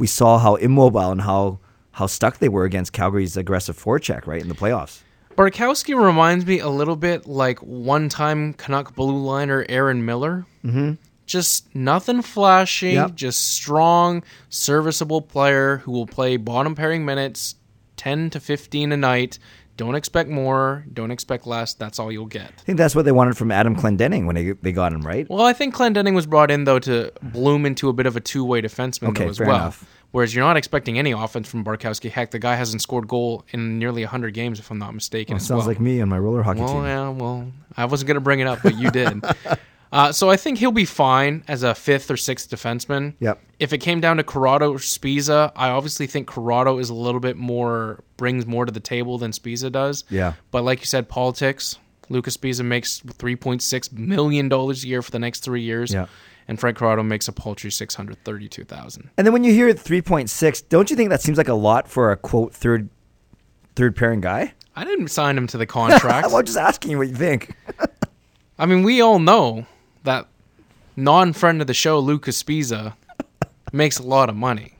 Speaker 5: we saw how immobile and how how stuck they were against Calgary's aggressive forecheck, right, in the playoffs.
Speaker 4: Bartkowski reminds me a little bit like one-time Canuck blue liner Aaron Miller.
Speaker 5: Mm-hmm.
Speaker 4: Just nothing flashy,
Speaker 5: Yep.
Speaker 4: just strong, serviceable player who will play bottom pairing minutes, ten to fifteen a night. Don't expect more, don't expect less. That's all you'll get.
Speaker 5: I think that's what they wanted from Adam Clendenning when they they got him, right?
Speaker 4: Well, I think Clendenning was brought in, though, to bloom into a bit of a two-way defenseman,
Speaker 5: Okay,
Speaker 4: though, as
Speaker 5: fair
Speaker 4: well.
Speaker 5: enough.
Speaker 4: Whereas you're not expecting any offense from Bartkowski. Heck, the guy hasn't scored goal in nearly one hundred games, if I'm not mistaken.
Speaker 5: Well,
Speaker 4: as
Speaker 5: sounds
Speaker 4: well.
Speaker 5: like me on my roller hockey
Speaker 4: Well,
Speaker 5: team.
Speaker 4: yeah, well, I wasn't going to bring it up, but you did. uh, so I think he'll be fine as a fifth or sixth defenseman.
Speaker 5: Yep.
Speaker 4: If it came down to Corrado or Spiza, I obviously think Corrado is a little bit more, brings more to the table than Spiza does.
Speaker 5: Yeah.
Speaker 4: But like you said, politics. Lucas Spiza makes three point six million dollars a year for the next three years.
Speaker 5: Yeah.
Speaker 4: And Frank Corrado makes a paltry six hundred thirty-two thousand dollars.
Speaker 5: And then when you hear three point six, don't you think that seems like a lot for a, quote, third third pairing guy?
Speaker 4: I didn't sign him to the contract.
Speaker 5: I'm just asking you what you think.
Speaker 4: I mean, we all know that non-friend of the show, Lucas Spiza, makes a lot of money.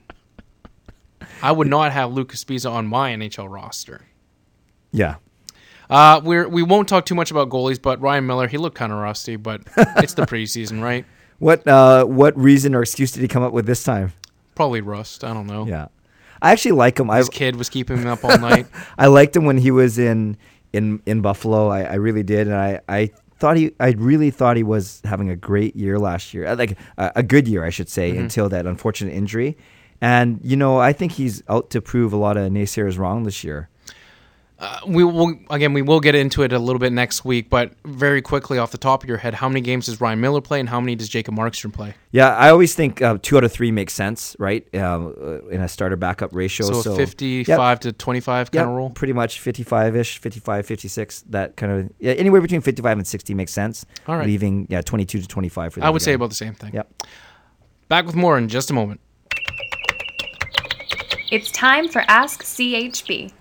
Speaker 4: I would not have Lucas Spiza on my N H L roster.
Speaker 5: Yeah.
Speaker 4: Uh, we're, we won't talk too much about goalies, but Ryan Miller, he looked kind of rusty, but it's the preseason, right?
Speaker 5: What uh, what reason or excuse did he come up with this time?
Speaker 4: Probably rust. I don't know.
Speaker 5: Yeah. I actually like him.
Speaker 4: His
Speaker 5: I,
Speaker 4: kid was keeping him up all night.
Speaker 5: I liked him when he was in in, in Buffalo. I, I really did, and I, I thought he I really thought he was having a great year last year, like a, a good year, I should say,
Speaker 4: Mm-hmm.
Speaker 5: until that unfortunate injury. And you know, I think he's out to prove a lot of naysayers wrong this year.
Speaker 4: Uh, we will again. We will get into it a little bit next week, but very quickly off the top of your head, how many games does Ryan Miller play, and how many does Jacob Markstrom play?
Speaker 5: Yeah, I always think uh, two out of three makes sense, right? Um, uh, in a starter backup ratio.
Speaker 4: So,
Speaker 5: So,
Speaker 4: a fifty-five
Speaker 5: yep.
Speaker 4: to twenty-five kind
Speaker 5: Yep,
Speaker 4: of role.
Speaker 5: pretty much fifty-five-ish, fifty-five, fifty-six, that kind of, yeah, anywhere between fifty-five and sixty makes sense.
Speaker 4: All right.
Speaker 5: Leaving, yeah, twenty-two to twenty-five for the
Speaker 4: I
Speaker 5: other
Speaker 4: would say
Speaker 5: guy.
Speaker 4: about the same thing.
Speaker 5: Yep.
Speaker 4: Back with more in just a moment.
Speaker 9: It's time for Ask C H B.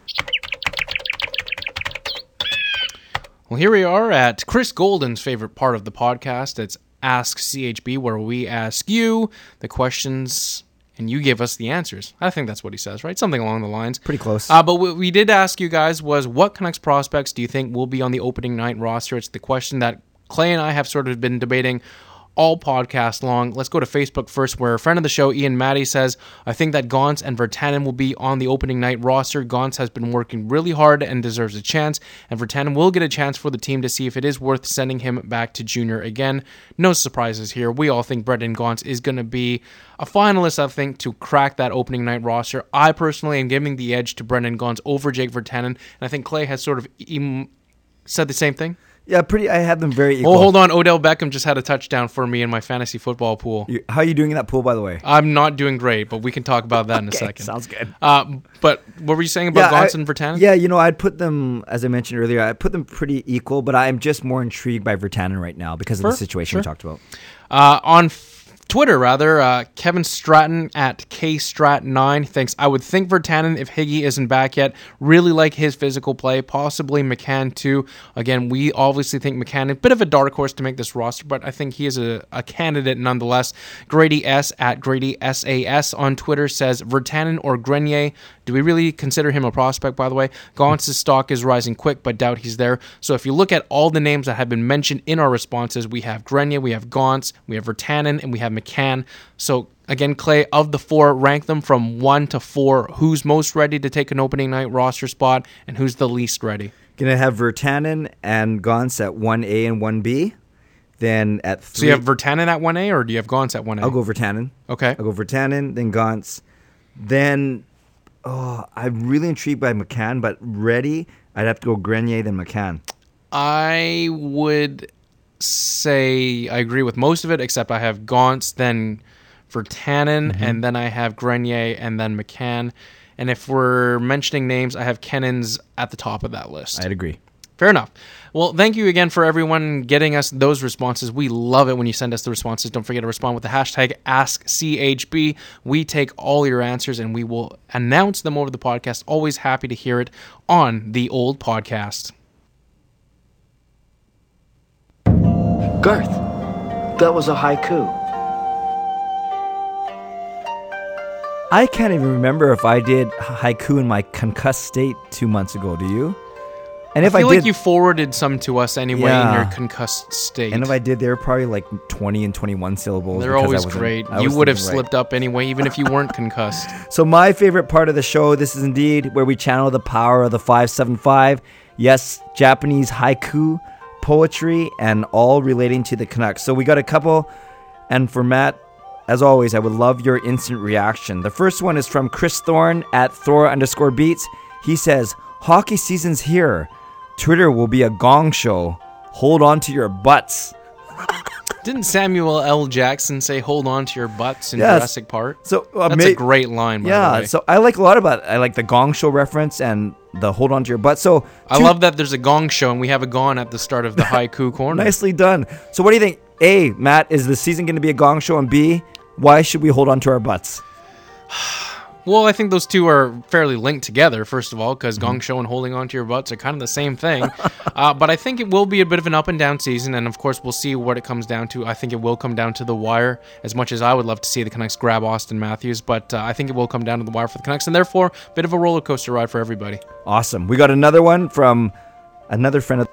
Speaker 4: Well, here we are at Chris Golden's favorite part of the podcast. It's Ask C H B, where we ask you the questions and you give us the answers. I think that's what he says, right? Something along the lines.
Speaker 5: Pretty close.
Speaker 4: Uh, but what we did ask you guys was, what Canucks prospects do you think will be on the opening night roster? It's the question that Clay and I have sort of been debating all podcast long. Let's go to Facebook first, where a friend of the show, Ian Matty, says, I think that Gauntz and Virtanen will be on the opening night roster. Gauntz has been working really hard and deserves a chance, and Virtanen will get a chance for the team to see if it is worth sending him back to junior again. No surprises here. We all think Brendan Gauntz is going to be a finalist, I think, to crack that opening night roster. I personally am giving the edge to Brendan Gauntz over Jake Virtanen, and I think Clay has sort of em- said the same thing.
Speaker 5: Yeah, pretty. I had them very equal.
Speaker 4: Oh, hold on. Odell Beckham just had a touchdown for me in my fantasy football pool.
Speaker 5: You, how are you doing in that pool, by the way?
Speaker 4: I'm not doing great, but we can talk about that in a
Speaker 5: Okay,
Speaker 4: second.
Speaker 5: sounds good.
Speaker 4: Uh, but what were you saying about
Speaker 5: Yeah,
Speaker 4: Gauntz
Speaker 5: I-
Speaker 4: and Virtanen?
Speaker 5: Yeah, you know, I'd put them, as I mentioned earlier, I'd put them pretty equal, but I'm just more intrigued by Virtanen right now because of
Speaker 4: Sure,
Speaker 5: the situation
Speaker 4: sure.
Speaker 5: we talked about.
Speaker 4: Uh, on f- Twitter, rather, uh, Kevin Stratton at K Strat nine thinks, I would think Virtanen, if Higgy isn't back yet, really like his physical play, possibly McCann too. Again, we obviously think McCann, a bit of a dark horse to make this roster, but I think he is a, a candidate nonetheless. Grady S at Grady S A S on Twitter says, Virtanen or Grenier. Do we really consider him a prospect, by the way? Gauntz's stock is rising quick, but doubt he's there. So if you look at all the names that have been mentioned in our responses, we have Grenier, we have Gauntz, we have Virtanen, and we have McCann. So again, Clay, of the four, rank them from one to four. Who's most ready to take an opening night roster spot, and who's the least ready?
Speaker 5: Gonna have Virtanen and Gauntz at one A and one B. Then at three,
Speaker 4: So you have Virtanen at one A, or do you have Gauntz at one A?
Speaker 5: I'll go Virtanen.
Speaker 4: Okay.
Speaker 5: I'll go Virtanen, then Gauntz. Then, oh, I'm really intrigued by McCann, but ready, I'd have to go Grenier, then McCann.
Speaker 4: I would say I agree with most of it, except I have Gauntz, then Virtanen,
Speaker 5: Mm-hmm.
Speaker 4: and then I have Grenier, and then McCann. And if we're mentioning names, I have Kennens at the top of that list.
Speaker 5: I'd agree.
Speaker 4: Fair enough. Well, thank you again for everyone getting us those responses. We love it when you send us the responses. Don't forget to respond with the hashtag Ask C H B. We take all your answers and we will announce them over the podcast. Always happy to hear it on the old podcast.
Speaker 11: Garth, that was a haiku.
Speaker 5: I can't even remember if I did haiku in my concussed state two months ago. Do you? And if
Speaker 4: I feel
Speaker 5: I did,
Speaker 4: like you forwarded some to us anyway
Speaker 5: Yeah.
Speaker 4: in your concussed state.
Speaker 5: and if I did, they were probably like twenty and twenty-one syllables.
Speaker 4: They're
Speaker 5: because I
Speaker 4: always
Speaker 5: wasn't-
Speaker 4: great.
Speaker 5: I
Speaker 4: You
Speaker 5: was
Speaker 4: would have
Speaker 5: thinking right.
Speaker 4: slipped up anyway, even if you weren't concussed.
Speaker 5: So my favorite part of the show, this is indeed where we channel the power of the five seven five. Yes, Japanese haiku, poetry, and all relating to the Canucks. So we got a couple, and for Matt, as always, I would love your instant reaction. The first one is from Chris Thorne at Thor underscore beats. He says, hockey season's here. Twitter will be a gong show. Hold on to your butts.
Speaker 4: Didn't Samuel L. Jackson say, hold on to your butts in
Speaker 5: Yes.
Speaker 4: Jurassic Park?
Speaker 5: So uh,
Speaker 4: That's
Speaker 5: may-
Speaker 4: a great line, by
Speaker 5: yeah,
Speaker 4: the way.
Speaker 5: so I like a lot about it. I like the gong show reference and the hold on to your butt. So
Speaker 4: I
Speaker 5: two-
Speaker 4: love that there's a gong show and we have a gong at the start of the haiku corner.
Speaker 5: Nicely done. So what do you think? A, Matt, is the season going to be a gong show? And B, why should we hold on to our butts?
Speaker 4: Well, I think those two are fairly linked together, first of all, because
Speaker 5: Mm-hmm.
Speaker 4: gong show and holding on to your butts are kind of the same thing. uh, but I think it will be a bit of an up and down season, and of course, we'll see what it comes down to. I think it will come down to the wire, as much as I would love to see the Canucks grab Austin Matthews, but uh, I think it will come down to the wire for the Canucks, and therefore, a bit of a roller coaster ride for everybody.
Speaker 5: Awesome. We got another one from another friend of...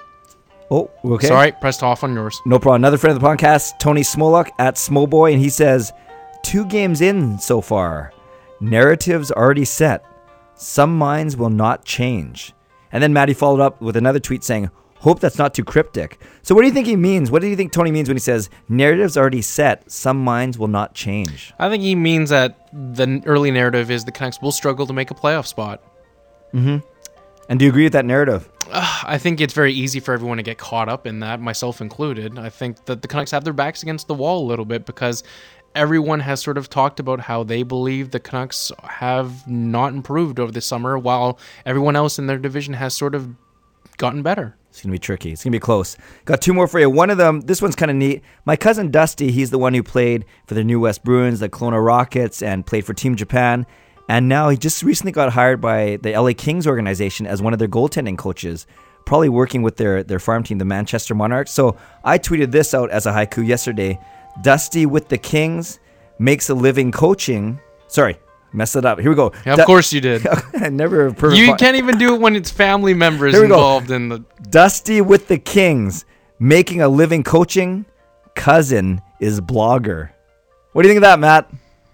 Speaker 5: Oh, okay.
Speaker 4: Sorry, pressed off on yours.
Speaker 5: No problem. Another friend of the podcast, Tony Smolak at Smolboy, and he says, two games in so far. Narratives already set. Some minds will not change. And then Matty followed up with another tweet saying, hope that's not too cryptic. So what do you think he means? What do you think Tony means when he says, narratives already set, some minds will not change?
Speaker 4: I think he means that the early narrative is the Canucks will struggle to make a playoff spot.
Speaker 5: Mm-hmm. And do you agree with that narrative?
Speaker 4: Uh, I think it's very easy for everyone to get caught up in that, myself included. I think that the Canucks have their backs against the wall a little bit because everyone has sort of talked about how they believe the Canucks have not improved over the summer, while everyone else in their division has sort of gotten better.
Speaker 5: It's going to be tricky. It's going to be close. Got two more for you. One of them, this one's kind of neat. My cousin Dusty, he's the one who played for the New West Bruins, the Kelowna Rockets, and played for Team Japan. And now he just recently got hired by the L A Kings organization as one of their goaltending coaches, probably working with their, their farm team, the Manchester Monarchs. So I tweeted this out as a haiku yesterday. Dusty with the Kings makes a living coaching. Sorry, messed it up. Here we go.
Speaker 4: Yeah, of
Speaker 5: Du-
Speaker 4: course you did.
Speaker 5: I never. Perfect
Speaker 4: You can't even do it when it's family members
Speaker 5: Here we go.
Speaker 4: involved in the...
Speaker 5: Dusty with the Kings making a living coaching. Cousin is blogger. What do you think of that, Matt?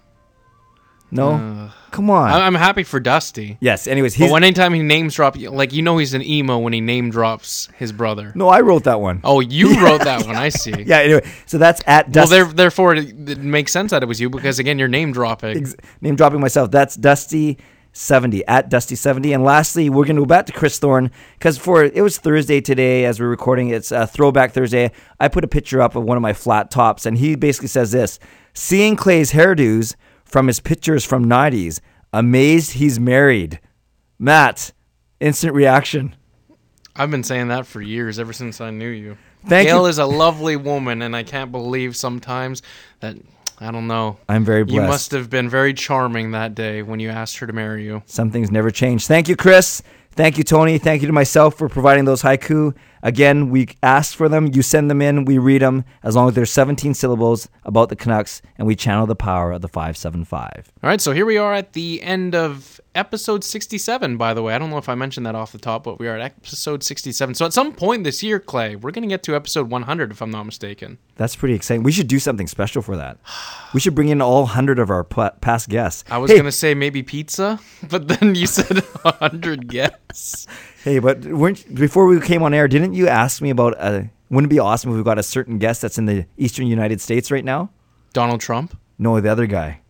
Speaker 5: No?
Speaker 4: Uh,
Speaker 5: Come on.
Speaker 4: I- I'm happy for Dusty.
Speaker 5: Yes, anyways.
Speaker 4: But
Speaker 5: He's,
Speaker 4: when anytime he names drop, like, you know he's an emo when he name drops his brother.
Speaker 5: no, I wrote that one.
Speaker 4: Oh, you wrote that one. I see.
Speaker 5: Yeah, anyway. So that's at
Speaker 4: Well,
Speaker 5: Dusty.
Speaker 4: there, therefore, it, it makes sense that it was you because, again, you're name dropping.
Speaker 5: Ex- name dropping myself. That's Dusty seventy at Dusty seventy. And lastly, we're going to go back to Chris Thorne because for it was Thursday today as we're recording. It's a Throwback Thursday. I put a picture up of one of my flat tops, and he basically says this: seeing Clay's hairdos from his pictures from nineties, amazed he's married. Matt, instant reaction.
Speaker 4: I've been saying that for years, ever since I knew you.
Speaker 5: Thank
Speaker 4: Gail
Speaker 5: you.
Speaker 4: is a lovely woman, and I can't believe sometimes that, I don't know.
Speaker 5: I'm very
Speaker 4: You
Speaker 5: blessed.
Speaker 4: must have been very charming that day when you asked her to marry you.
Speaker 5: Some things never change. Thank you, Chris. Thank you, Tony. Thank you to myself for providing those haiku. Again, we ask for them. You send them in. We read them as long as there's seventeen syllables about the Canucks, and we channel the power of the five seven five.
Speaker 4: All right, so here we are at the end of episode sixty-seven, by the way. I don't know if I mentioned that off the top, but we are at episode sixty-seven. So at some point this year, Clay, we're going to get to episode one hundred, if I'm not mistaken.
Speaker 5: That's pretty exciting. We should do something special for that. We should bring in all one hundred of our pa- past guests.
Speaker 4: I was
Speaker 5: hey,
Speaker 4: going to say maybe pizza, but then you said one hundred guests.
Speaker 5: Hey, but weren't, before we came on air, didn't you ask me about, a, wouldn't it be awesome if we got a certain guest that's in the eastern United States right now?
Speaker 4: Donald Trump?
Speaker 5: No, the other guy.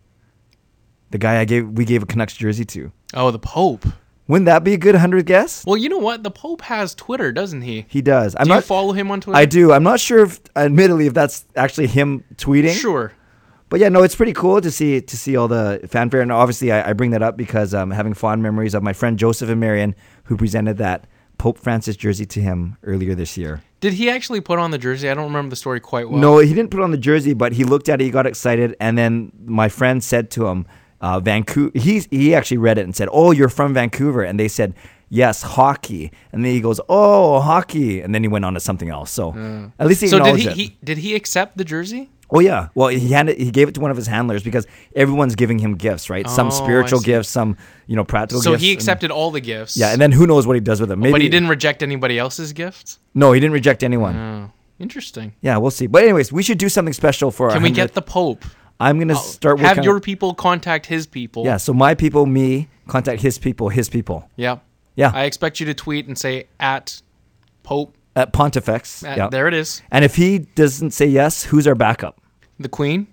Speaker 5: The guy I gave we gave a Canucks jersey to.
Speaker 4: Oh, the Pope.
Speaker 5: Wouldn't that be a good one hundred guest?
Speaker 4: Well, you know what? The Pope has Twitter, doesn't he?
Speaker 5: He does. I'm
Speaker 4: do
Speaker 5: not,
Speaker 4: you follow him on Twitter?
Speaker 5: I do. I'm not sure if, admittedly, if that's actually him tweeting.
Speaker 4: Sure.
Speaker 5: But yeah, no, it's pretty cool to see to see all the fanfare. And obviously, I, I bring that up because I'm having fond memories of my friend Joseph and Marion, who presented that Pope Francis jersey to him earlier this year.
Speaker 4: Did he actually put on the jersey? I don't remember the story quite well.
Speaker 5: No, he didn't put on the jersey, but he looked at it, he got excited, and then my friend said to him, uh, Vancouver, he, he actually read it and said, oh, you're from Vancouver. And they said, yes, hockey. And then he goes, oh, hockey. And then he went on to something else. So
Speaker 4: Mm.
Speaker 5: at least he
Speaker 4: so did
Speaker 5: acknowledged
Speaker 4: he,
Speaker 5: it.
Speaker 4: he did he accept the jersey?
Speaker 5: Oh yeah. Well, he handed, he gave it to one of his handlers because everyone's giving him gifts, right? Some
Speaker 4: Oh,
Speaker 5: spiritual
Speaker 4: I see.
Speaker 5: gifts, some you know practical
Speaker 4: So
Speaker 5: gifts.
Speaker 4: he
Speaker 5: and-
Speaker 4: accepted all the gifts.
Speaker 5: yeah, and then who knows what he does with them? Maybe
Speaker 4: but he didn't reject anybody else's gifts.
Speaker 5: No, he didn't reject anyone.
Speaker 4: Oh, interesting.
Speaker 5: Yeah, we'll see. But anyways, we should do something special for our
Speaker 4: Can we
Speaker 5: one hundredth.
Speaker 4: get the Pope?
Speaker 5: I'm gonna start
Speaker 4: Have
Speaker 5: working
Speaker 4: your
Speaker 5: on-
Speaker 4: people contact his people.
Speaker 5: Yeah, so my people, me, contact his people, his people.
Speaker 4: Yeah.
Speaker 5: Yeah.
Speaker 4: I expect you to tweet and say at Pope.
Speaker 5: At Pontifex.
Speaker 4: At-
Speaker 5: yeah.
Speaker 4: There it is.
Speaker 5: And if he doesn't say yes, who's our backup?
Speaker 4: The Queen.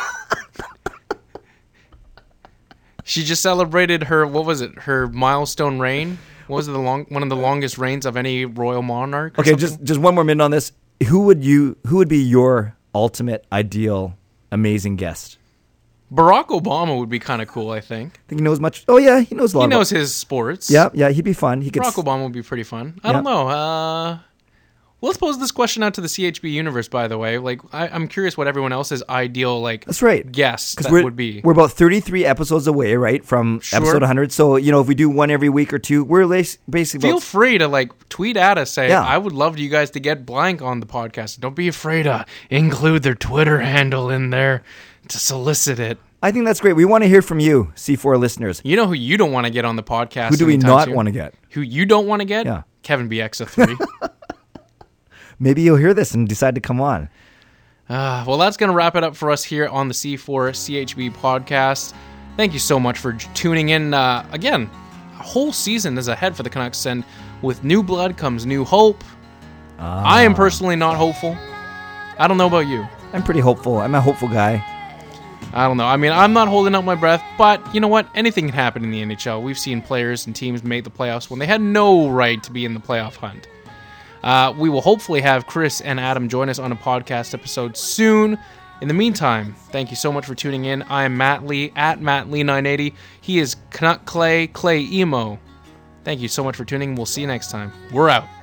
Speaker 4: She just celebrated her, what was it? Her milestone reign. What was it, the long one of the longest reigns of any royal monarch? or
Speaker 5: Okay,
Speaker 4: something?
Speaker 5: just just one more minute on this. Who would you who would be your ultimate ideal amazing guest?
Speaker 4: Barack Obama would be kind of cool, I think.
Speaker 5: Think he knows much? Oh yeah, he knows a lot.
Speaker 4: He
Speaker 5: about-
Speaker 4: knows his sports.
Speaker 5: Yeah, yeah, he'd be fun. He could.
Speaker 4: Barack Obama would be pretty fun. I
Speaker 5: Yeah.
Speaker 4: don't know. Uh, well, let's pose this question out to the C H B universe. By the way, like I, I'm curious what everyone else's ideal like
Speaker 5: That's right.
Speaker 4: guest that
Speaker 5: we're,
Speaker 4: would be.
Speaker 5: We're about thirty-three episodes away, right, from
Speaker 4: Sure.
Speaker 5: episode one hundred. So you know, if we do one every week or two, we're las- basically
Speaker 4: Feel
Speaker 5: about,
Speaker 4: free to like tweet at us. Say
Speaker 5: Yeah.
Speaker 4: I would love you guys to get blank on the podcast. Don't be afraid to include their Twitter handle in there to solicit it.
Speaker 5: I think that's great. We want to hear from you, C four listeners.
Speaker 4: You know who you don't want to get on the podcast?
Speaker 5: Who do we
Speaker 4: anytime
Speaker 5: not
Speaker 4: soon?
Speaker 5: want to get?
Speaker 4: Who you don't want to get?
Speaker 5: Yeah.
Speaker 4: Kevin B X A three.
Speaker 5: Maybe you'll hear this and decide to come on.
Speaker 4: Uh, well, that's going to wrap it up for us here on the C four C H B podcast. Thank you so much for j- tuning in. Uh, again, a whole season is ahead for the Canucks, and with new blood comes new hope. I am personally not hopeful. I don't know about you.
Speaker 5: I'm pretty hopeful. I'm a hopeful guy.
Speaker 4: I don't know. I mean, I'm not holding up my breath, but you know what? Anything can happen in the N H L. We've seen players and teams make the playoffs when they had no right to be in the playoff hunt. Uh, we will hopefully have Chris and Adam join us on a podcast episode soon. In the meantime, thank you so much for tuning in. I am Matt Lee, at Matt Lee nine eighty. He is Canuck Clay, Clay Emo. Thank you so much for tuning in. We'll see you next time. We're out.